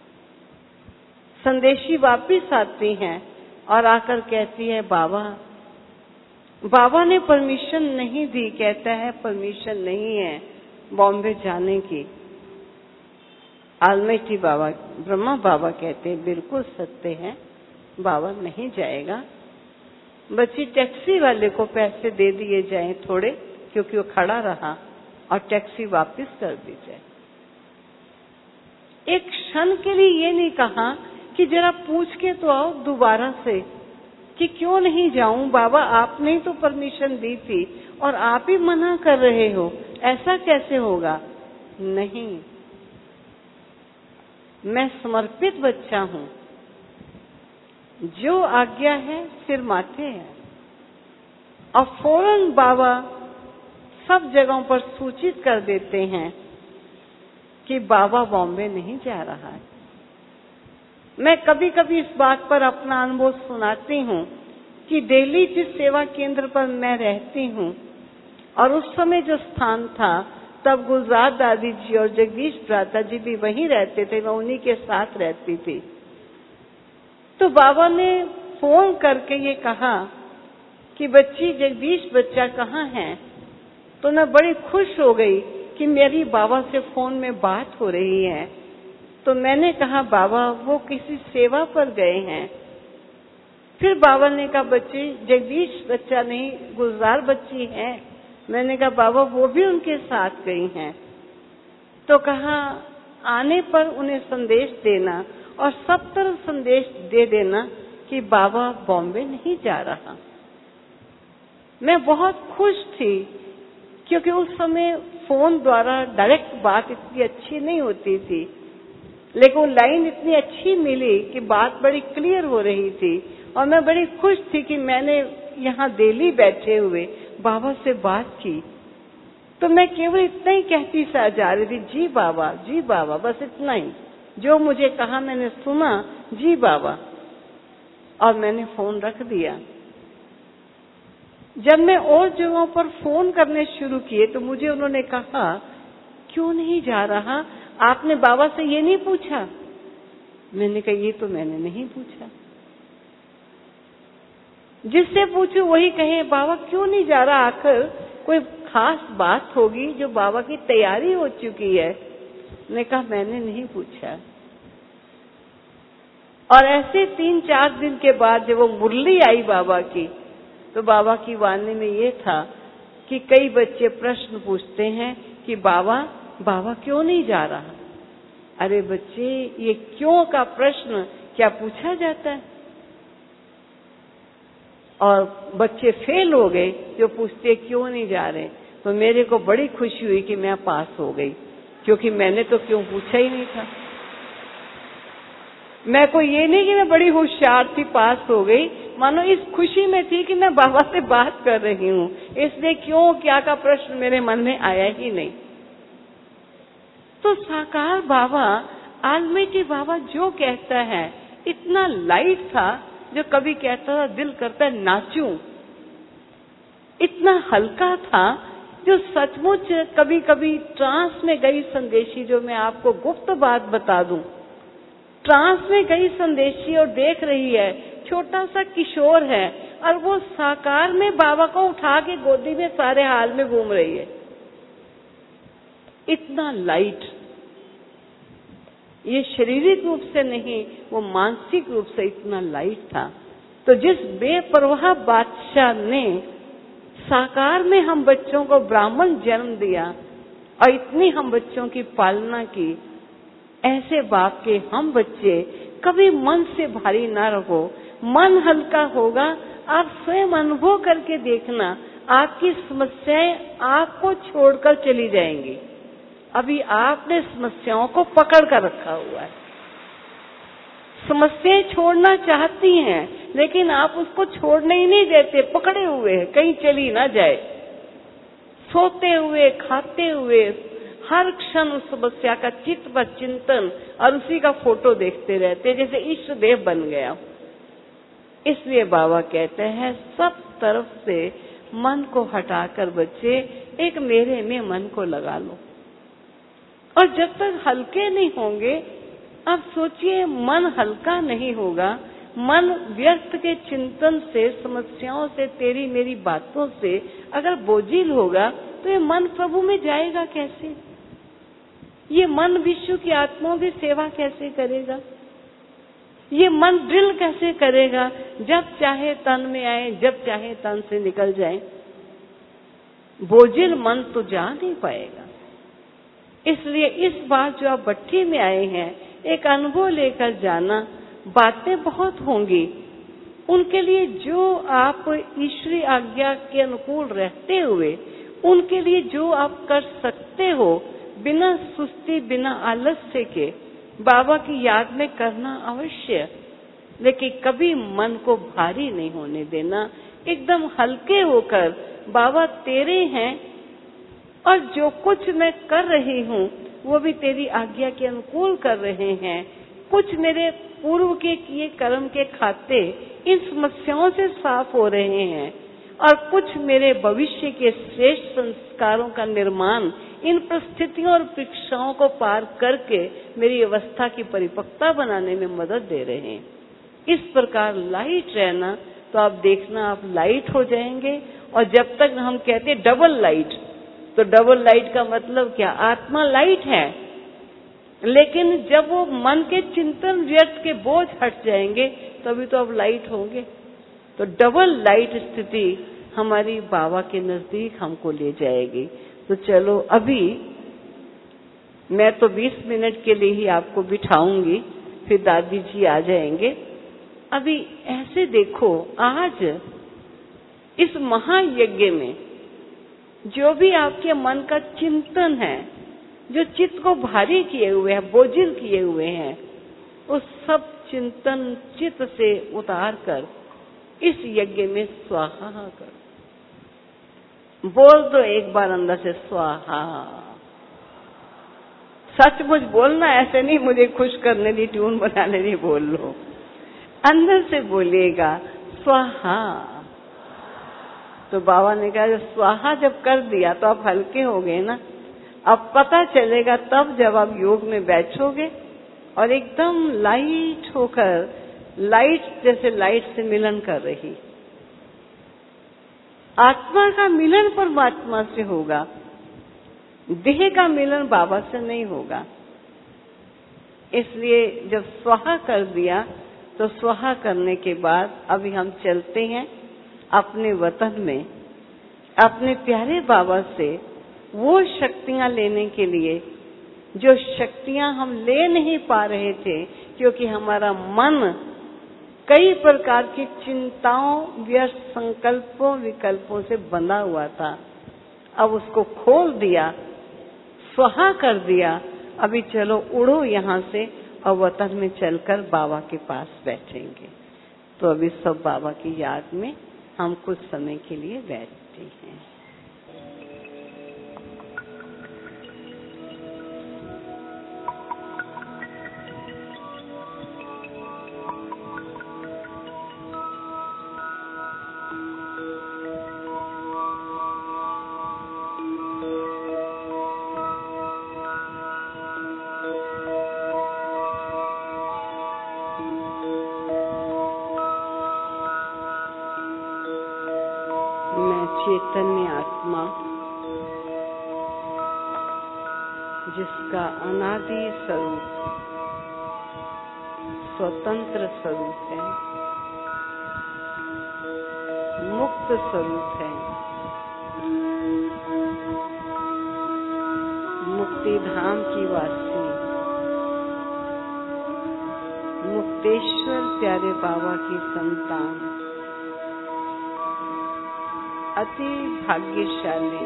संदेशी वापिस आती हैं और आकर कहती है बाबा बाबा ने परमिशन नहीं दी। कहता है परमिशन नहीं है बॉम्बे जाने की। ऑलमाइटी बाबा ब्रह्मा बाबा कहते हैं बिल्कुल सत्य है, बाबा नहीं जाएगा। बच्ची टैक्सी वाले को पैसे दे दिए जाएं थोड़े, क्योंकि वो खड़ा रहा, और टैक्सी वापस कर दी जाए। एक क्षण के लिए ये नहीं कहा कि जरा पूछ के तो आओ दोबारा से कि क्यों नहीं जाऊं, बाबा आपने ही तो परमिशन दी थी और आप ही मना कर रहे हो, ऐसा कैसे होगा? नहीं, मैं समर्पित बच्चा हूं, जो आज्ञा है सिर माथे है। और फौरन बाबा सब जगहों पर सूचित कर देते हैं कि बाबा बॉम्बे नहीं जा रहा है। मैं कभी कभी इस बात पर अपना अनुभव सुनाती हूँ कि दिल्ली जिस सेवा केंद्र पर मैं रहती हूँ और उस समय जो स्थान था, तब गुलजार दादी जी और जगदीश भ्राता जी भी वहीं रहते थे, मैं उन्हीं के साथ रहती थी। तो बाबा ने फोन करके ये कहा कि बच्ची जगदीश बच्चा कहाँ है? तो मैं बड़ी खुश हो गई कि मेरी बाबा से फोन में बात हो रही है। तो मैंने कहा बाबा वो किसी सेवा पर गए हैं। फिर बाबा ने कहा बच्ची जगदीश बच्चा नहीं, गुलजार बच्ची है। मैंने कहा बाबा वो भी उनके साथ गई हैं। तो कहा आने पर उन्हें संदेश देना और सब तरफ संदेश दे देना कि बाबा बॉम्बे नहीं जा रहा। मैं बहुत खुश थी क्योंकि उस समय फोन द्वारा डायरेक्ट बात इतनी अच्छी नहीं होती थी, लेकिन लाइन इतनी अच्छी मिली कि बात बड़ी क्लियर हो रही थी। और मैं बड़ी खुश थी कि मैंने यहाँ दिल्ली बैठे हुए बाबा से बात की। तो मैं केवल इतना ही कहती सा जा रही थी, जी बाबा, जी बाबा, बस इतना ही। जो मुझे कहा मैंने सुना, जी बाबा, और मैंने फोन रख दिया। जब मैं और जगहों पर फोन करने शुरू किए तो मुझे उन्होंने कहा क्यों नहीं जा रहा, आपने बाबा से ये नहीं पूछा? मैंने कहा ये तो मैंने नहीं पूछा। जिससे पूछो वही कहे बाबा क्यों नहीं जा रहा, आखिर कोई खास बात होगी जो बाबा की तैयारी हो चुकी है। मैंने कहा मैंने नहीं पूछा। और ऐसे तीन चार दिन के बाद जब वो मुरली आई बाबा की, तो बाबा की वाणी में ये था कि कई बच्चे प्रश्न पूछते हैं कि बाबा बाबा क्यों नहीं जा रहा। अरे बच्चे, ये क्यों का प्रश्न क्या पूछा जाता है? और बच्चे फेल हो गए जो पूछते क्यों नहीं जा रहे। तो मेरे को बड़ी खुशी हुई कि मैं पास हो गई, क्योंकि मैंने तो क्यों पूछा ही नहीं था। मैं को ये नहीं कि मैं बड़ी होशियार थी पास हो गई, मानो इस खुशी में थी कि मैं बाबा से बात कर रही हूँ, इसलिए क्यों क्या का प्रश्न मेरे मन में आया ही नहीं। तो साकार बाबा, ऑलमाइटी बाबा जो कहता है इतना लाइट था, जो कभी कहता था दिल करता है नाचूं, इतना हल्का था जो सचमुच कभी कभी ट्रांस में गई संदेशी, जो मैं आपको गुप्त बात बता दूं, ट्रांस में गई संदेशी और देख रही है छोटा सा किशोर है और वो साकार में बाबा को उठा के गोदी में सारे हाल में घूम रही है। इतना लाइट, ये शारीरिक रूप से नहीं, वो मानसिक रूप से इतना लाइट था। तो जिस बेपरवाह बादशाह ने साकार में हम बच्चों को ब्राह्मण जन्म दिया और इतनी हम बच्चों की पालना की, ऐसे बाप के हम बच्चे कभी मन से भारी ना रहो, मन हल्का होगा। आप स्वयं अनुभव करके देखना, आपकी समस्याएं आपको छोड़कर चली जाएंगी। अभी आपने समस्याओं को पकड़ कर रखा हुआ है। समस्याएं छोड़ना चाहती हैं, लेकिन आप उसको छोड़ने ही नहीं देते, पकड़े हुए हैं, कहीं चली ना जाए। सोते हुए, खाते हुए, हर क्षण उस समस्या का चित्त पर चिंतन और उसी का फोटो देखते रहते, जैसे इष्ट देव बन गया। इसलिए बाबा कहते हैं सब तरफ से मन को हटाकर बच्चे एक मेरे में मन को लगा लो। और जब तक हल्के नहीं होंगे, अब सोचिए मन हल्का नहीं होगा, मन व्यर्थ के चिंतन से, समस्याओं से, तेरी मेरी बातों से अगर बोझिल होगा तो ये मन प्रभु में जाएगा कैसे? ये मन विश्व की आत्माओं की सेवा कैसे करेगा? ये मन ड्रिल कैसे करेगा? जब चाहे तन में आए, जब चाहे तन से निकल जाए। बोझिल मन तो जा नहीं पाएगा। इसलिए इस बार जो आप भट्ठी में आए हैं, एक अनुभव लेकर जाना। बातें बहुत होंगी, उनके लिए जो आप ईश्वरी आज्ञा के अनुकूल रहते हुए, उनके लिए जो आप कर सकते हो, बिना सुस्ती, बिना आलस्य के बाबा की याद में करना अवश्य। लेकिन कभी मन को भारी नहीं होने देना, एकदम हल्के होकर बाबा तेरे हैं और जो कुछ मैं कर रही हूँ वो भी तेरी आज्ञा के अनुकूल कर रहे हैं। कुछ मेरे पूर्व के किए कर्म के खाते इन समस्याओं से साफ हो रहे हैं और कुछ मेरे भविष्य के श्रेष्ठ संस्कारों का निर्माण इन परिस्थितियों और परीक्षाओं को पार करके मेरी अवस्था की परिपक्वता बनाने में मदद दे रहे हैं। इस प्रकार लाइट रहना, तो आप देखना आप लाइट हो जाएंगे। और जब तक हम कहते डबल लाइट, तो डबल लाइट का मतलब क्या? आत्मा लाइट है, लेकिन जब वो मन के चिंतन व्यर्थ के बोझ हट जाएंगे तभी तो अब लाइट होंगे। तो डबल लाइट स्थिति हमारी बाबा के नजदीक हमको ले जाएगी। तो चलो अभी मैं तो बीस मिनट के लिए ही आपको बिठाऊंगी, फिर दादी जी आ जाएंगे। अभी ऐसे देखो, आज इस महायज्ञ में जो भी आपके मन का चिंतन है, जो चित्त को भारी किए हुए हैं, बोझिल किए हुए हैं, उस सब चिंतन चित्त से उतार कर इस यज्ञ में स्वाहा कर बोल दो एक बार अंदर से, स्वाहा। सचमुच बोलना, ऐसे नहीं मुझे खुश करने दी, ट्यून बनाने दी, बोल लो। अंदर से बोलिएगा स्वाहा। तो बाबा ने कहा स्वाहा जब कर दिया तो आप हल्के हो गए ना। अब पता चलेगा तब जब आप योग में बैठोगे और एकदम लाइट होकर, लाइट जैसे लाइट से मिलन कर रही। आत्मा का मिलन परमात्मा से होगा, देह का मिलन बाबा से नहीं होगा। इसलिए जब स्वाहा कर दिया तो स्वाहा करने के बाद अभी हम चलते हैं अपने वतन में, अपने प्यारे बाबा से वो शक्तियां लेने के लिए जो शक्तियां हम ले नहीं पा रहे थे, क्योंकि हमारा मन कई प्रकार की चिंताओं, व्यर्थ संकल्पों, विकल्पों से बंधा हुआ था। अब उसको खोल दिया, स्वाहा कर दिया। अभी चलो उड़ो यहाँ से और वतन में चलकर बाबा के पास बैठेंगे। तो अभी सब बाबा की याद में हम कुछ समय के लिए बैठते हैं। चैतन्य आत्मा जिसका अनादि स्वरूप, स्वतंत्र स्वरूप है, मुक्त स्वरूप है, मुक्ति धाम की वासी, मुक्तेश्वर प्यारे बाबा की संतान, अति भाग्यशाली,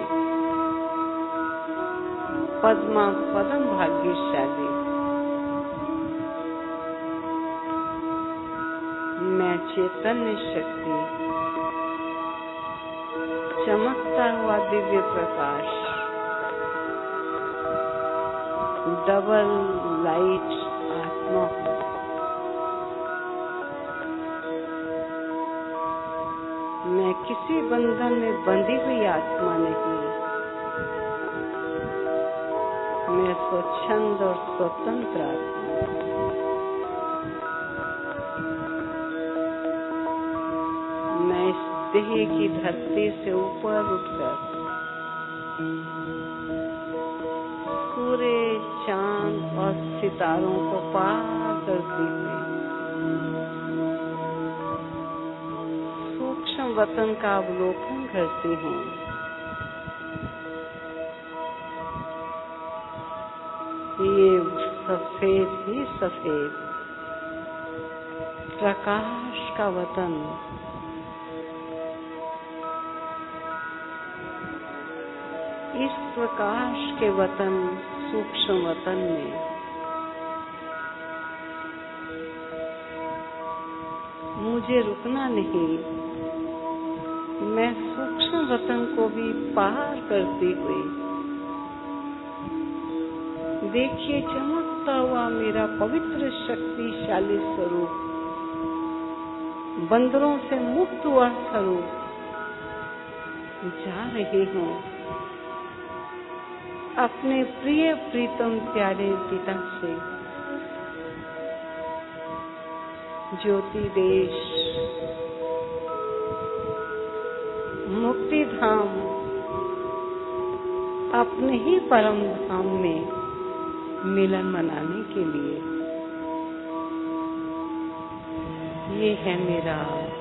पद्मा पदम भाग्यशाली। मैं चैतन्य शक्ति, चमकता हुआ दिव्य प्रकाश, डबल लाइट आत्मा हूँ। मैं किसी बंधन में बंधी हुई आत्मा नहीं, मैं स्वच्छंद और स्वतंत्र आत्मा। मैं इस देह की धरती से ऊपर उठकर सूर्य, चांद और सितारों को पार करती हुई सूक्ष्म वतन का अवलोकन करती हूँ। ये सफेद ही सफेद प्रकाश का वतन, इस प्रकाश के वतन सूक्ष्म वतन में मुझे रुकना नहीं। मैं सूक्ष्म वतन को भी पार करती हुई, देखिए चमकता हुआ मेरा पवित्र शक्तिशाली स्वरूप, बंदरों से मुक्त हुआ स्वरूप जा रही हूँ अपने प्रिय प्रीतम प्यारे पिता से। ज्योति देश, मुक्ति धाम, अपने ही परम धाम में मिलन मनाने के लिए ये है मेरा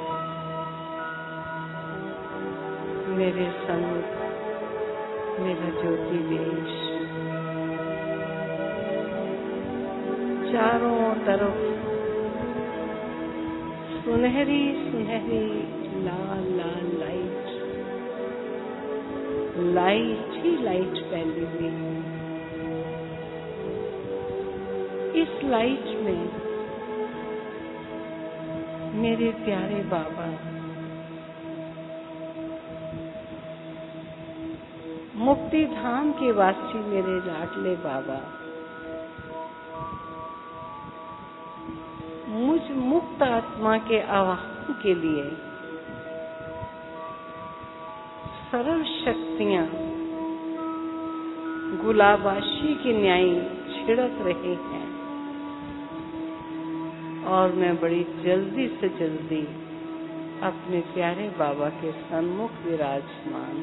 मेरे सन्मुख मेरा ज्योति देश। चारों तरफ सुनहरी सुनहरी लाल लाल लाइट लाइट ही लाइट फैली हुई। इस लाइट में मेरे प्यारे बाबा मुक्ति धाम के वासी, मेरे लाडले बाबा मुझ मुक्त आत्मा के आवाहन के लिए सरल शक्तियां गुलाबाशी की न्याय छिड़क रहे हैं और मैं बड़ी जल्दी से जल्दी अपने प्यारे बाबा के सन्मुख विराजमान।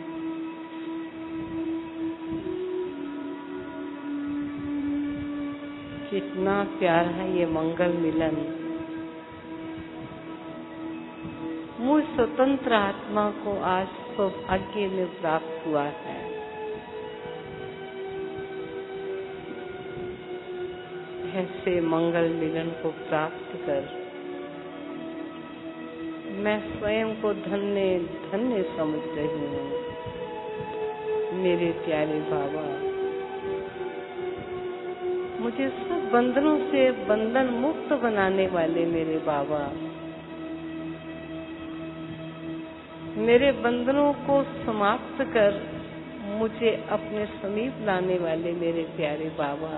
कितना प्यारा है ये मंगल मिलन। मुझ स्वतंत्र आत्मा को आज सौभाग्य में प्राप्त हुआ है। ऐसे मंगल मिलन को प्राप्त कर मैं स्वयं को धन्य धन्य समझ रही हूँ। मेरे प्यारे बाबा, मुझे सब बंधनों से बंधन मुक्त बनाने वाले मेरे बाबा, मेरे बंधनों को समाप्त कर मुझे अपने समीप लाने वाले मेरे प्यारे बाबा,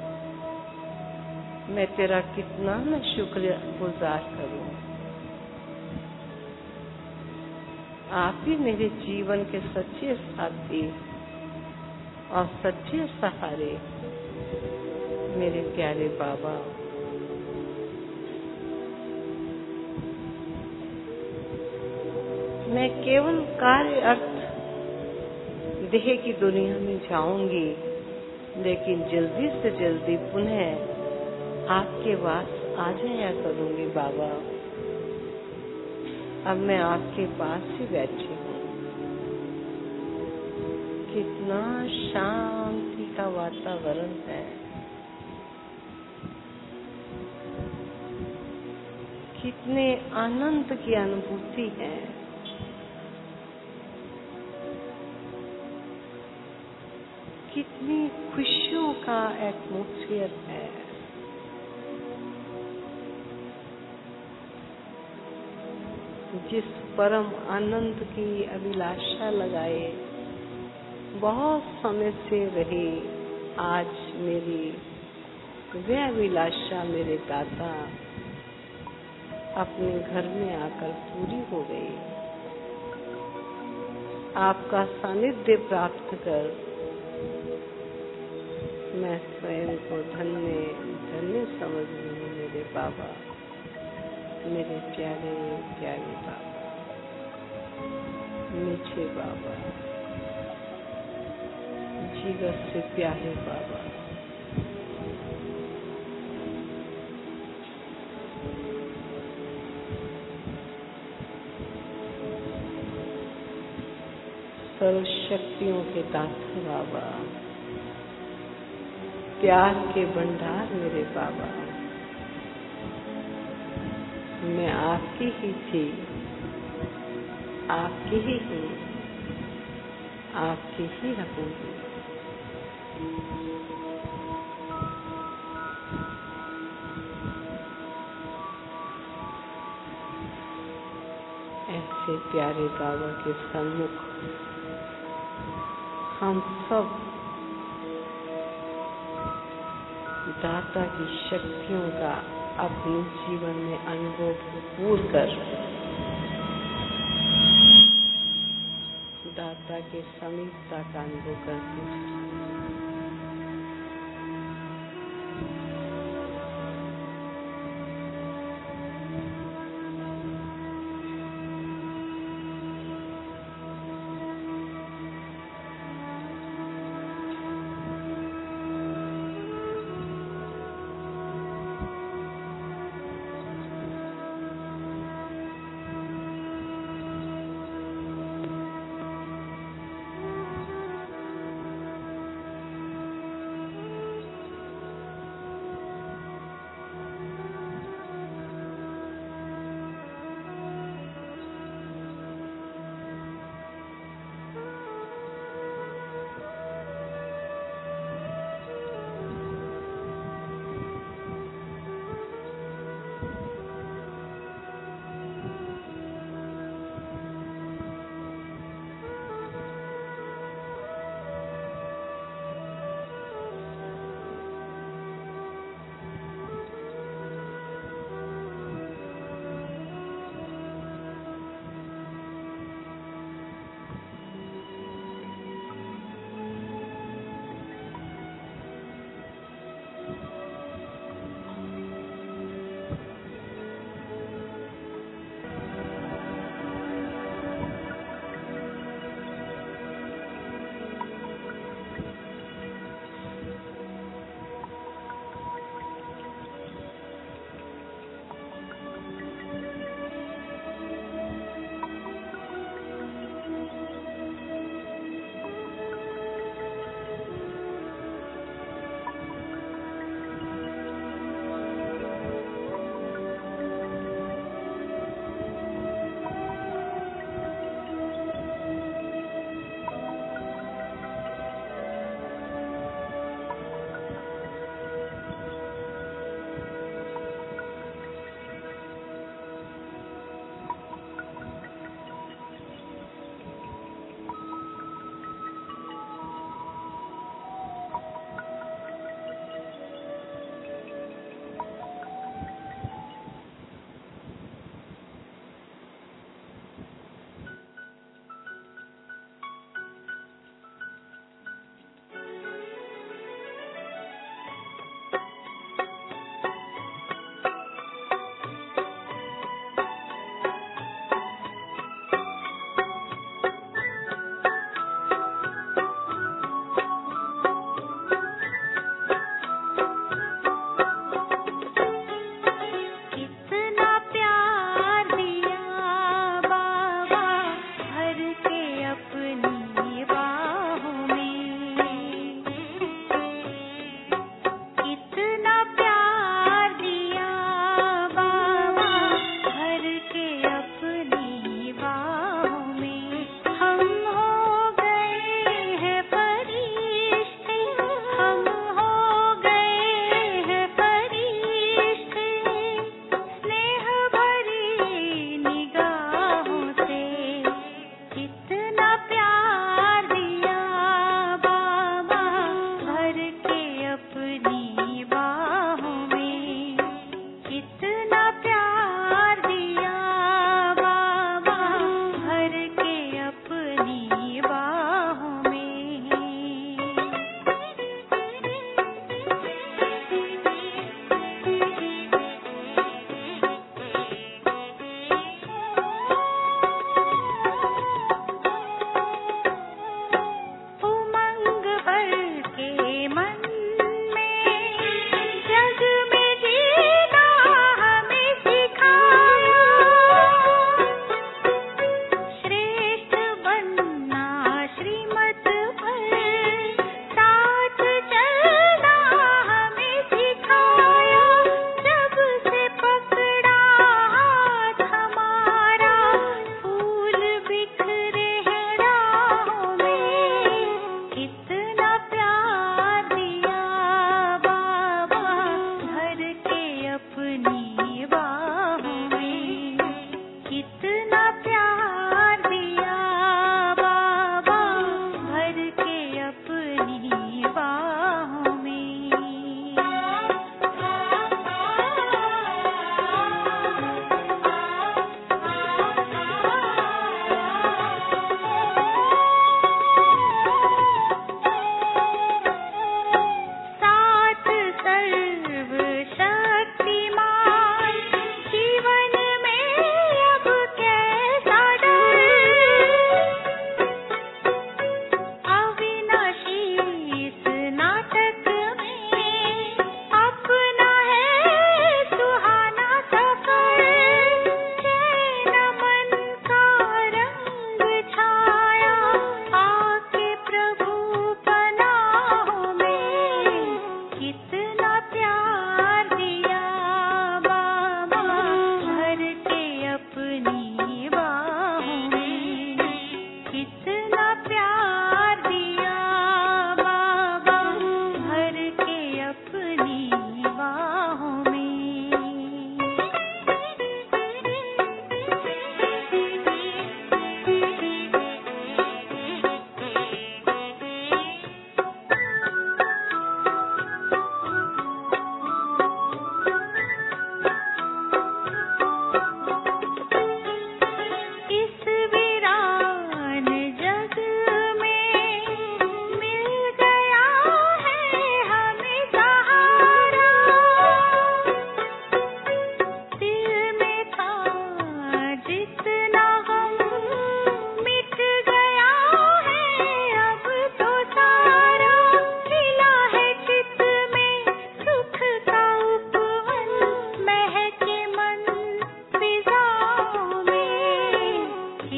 मैं तेरा कितना न शुक्रगुजार करूं। आप ही मेरे जीवन के सच्चे साथी और सच्चे सहारे मेरे प्यारे बाबा। मैं केवल कार्य अर्थ देह की दुनिया में जाऊंगी, लेकिन जल्दी से जल्दी पुनः आपके पास आ जाया करूंगी बाबा। अब मैं आपके पास ही बैठी हूँ। कितना शांति का वातावरण है, कितने आनंद की अनुभूति है। कितनी खुशियों का एटमॉस्फेयर है। जिस परम आनंद की अभिलाषा लगाए बहुत समय से रहे, आज मेरी वह अभिलाषा मेरे दाता अपने घर में आकर पूरी हो गई। आपका सानिध्य प्राप्त कर मैं स्वयं को धन्य धन्य समझ रही हूँ मेरे बाबा, मेरे प्यारे प्यारे बाबा, मीठे बाबा, जीवन से प्यारे बाबा। सर्व शक्तियों के दाता बाबा, प्यार के भंडार मेरे बाबा, मैं आपकी ही थी, आपकी ही हूँ, आपकी ही रहूंगी। ऐसे प्यारे बाबा के सम्मुख हम सब दाता की शक्तियों का अपने जीवन में अनुभव भरपूर कर दाता के समीपता का अनुभव करते हैं।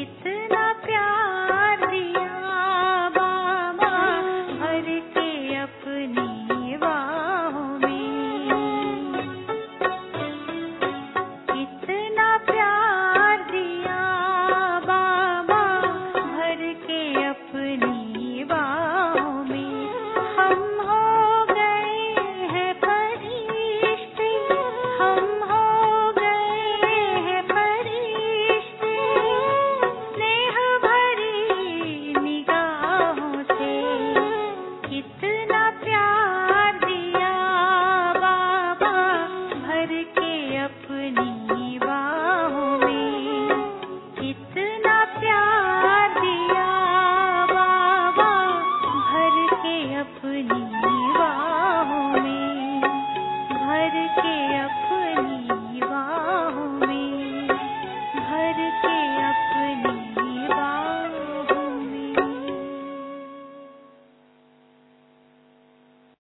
कितना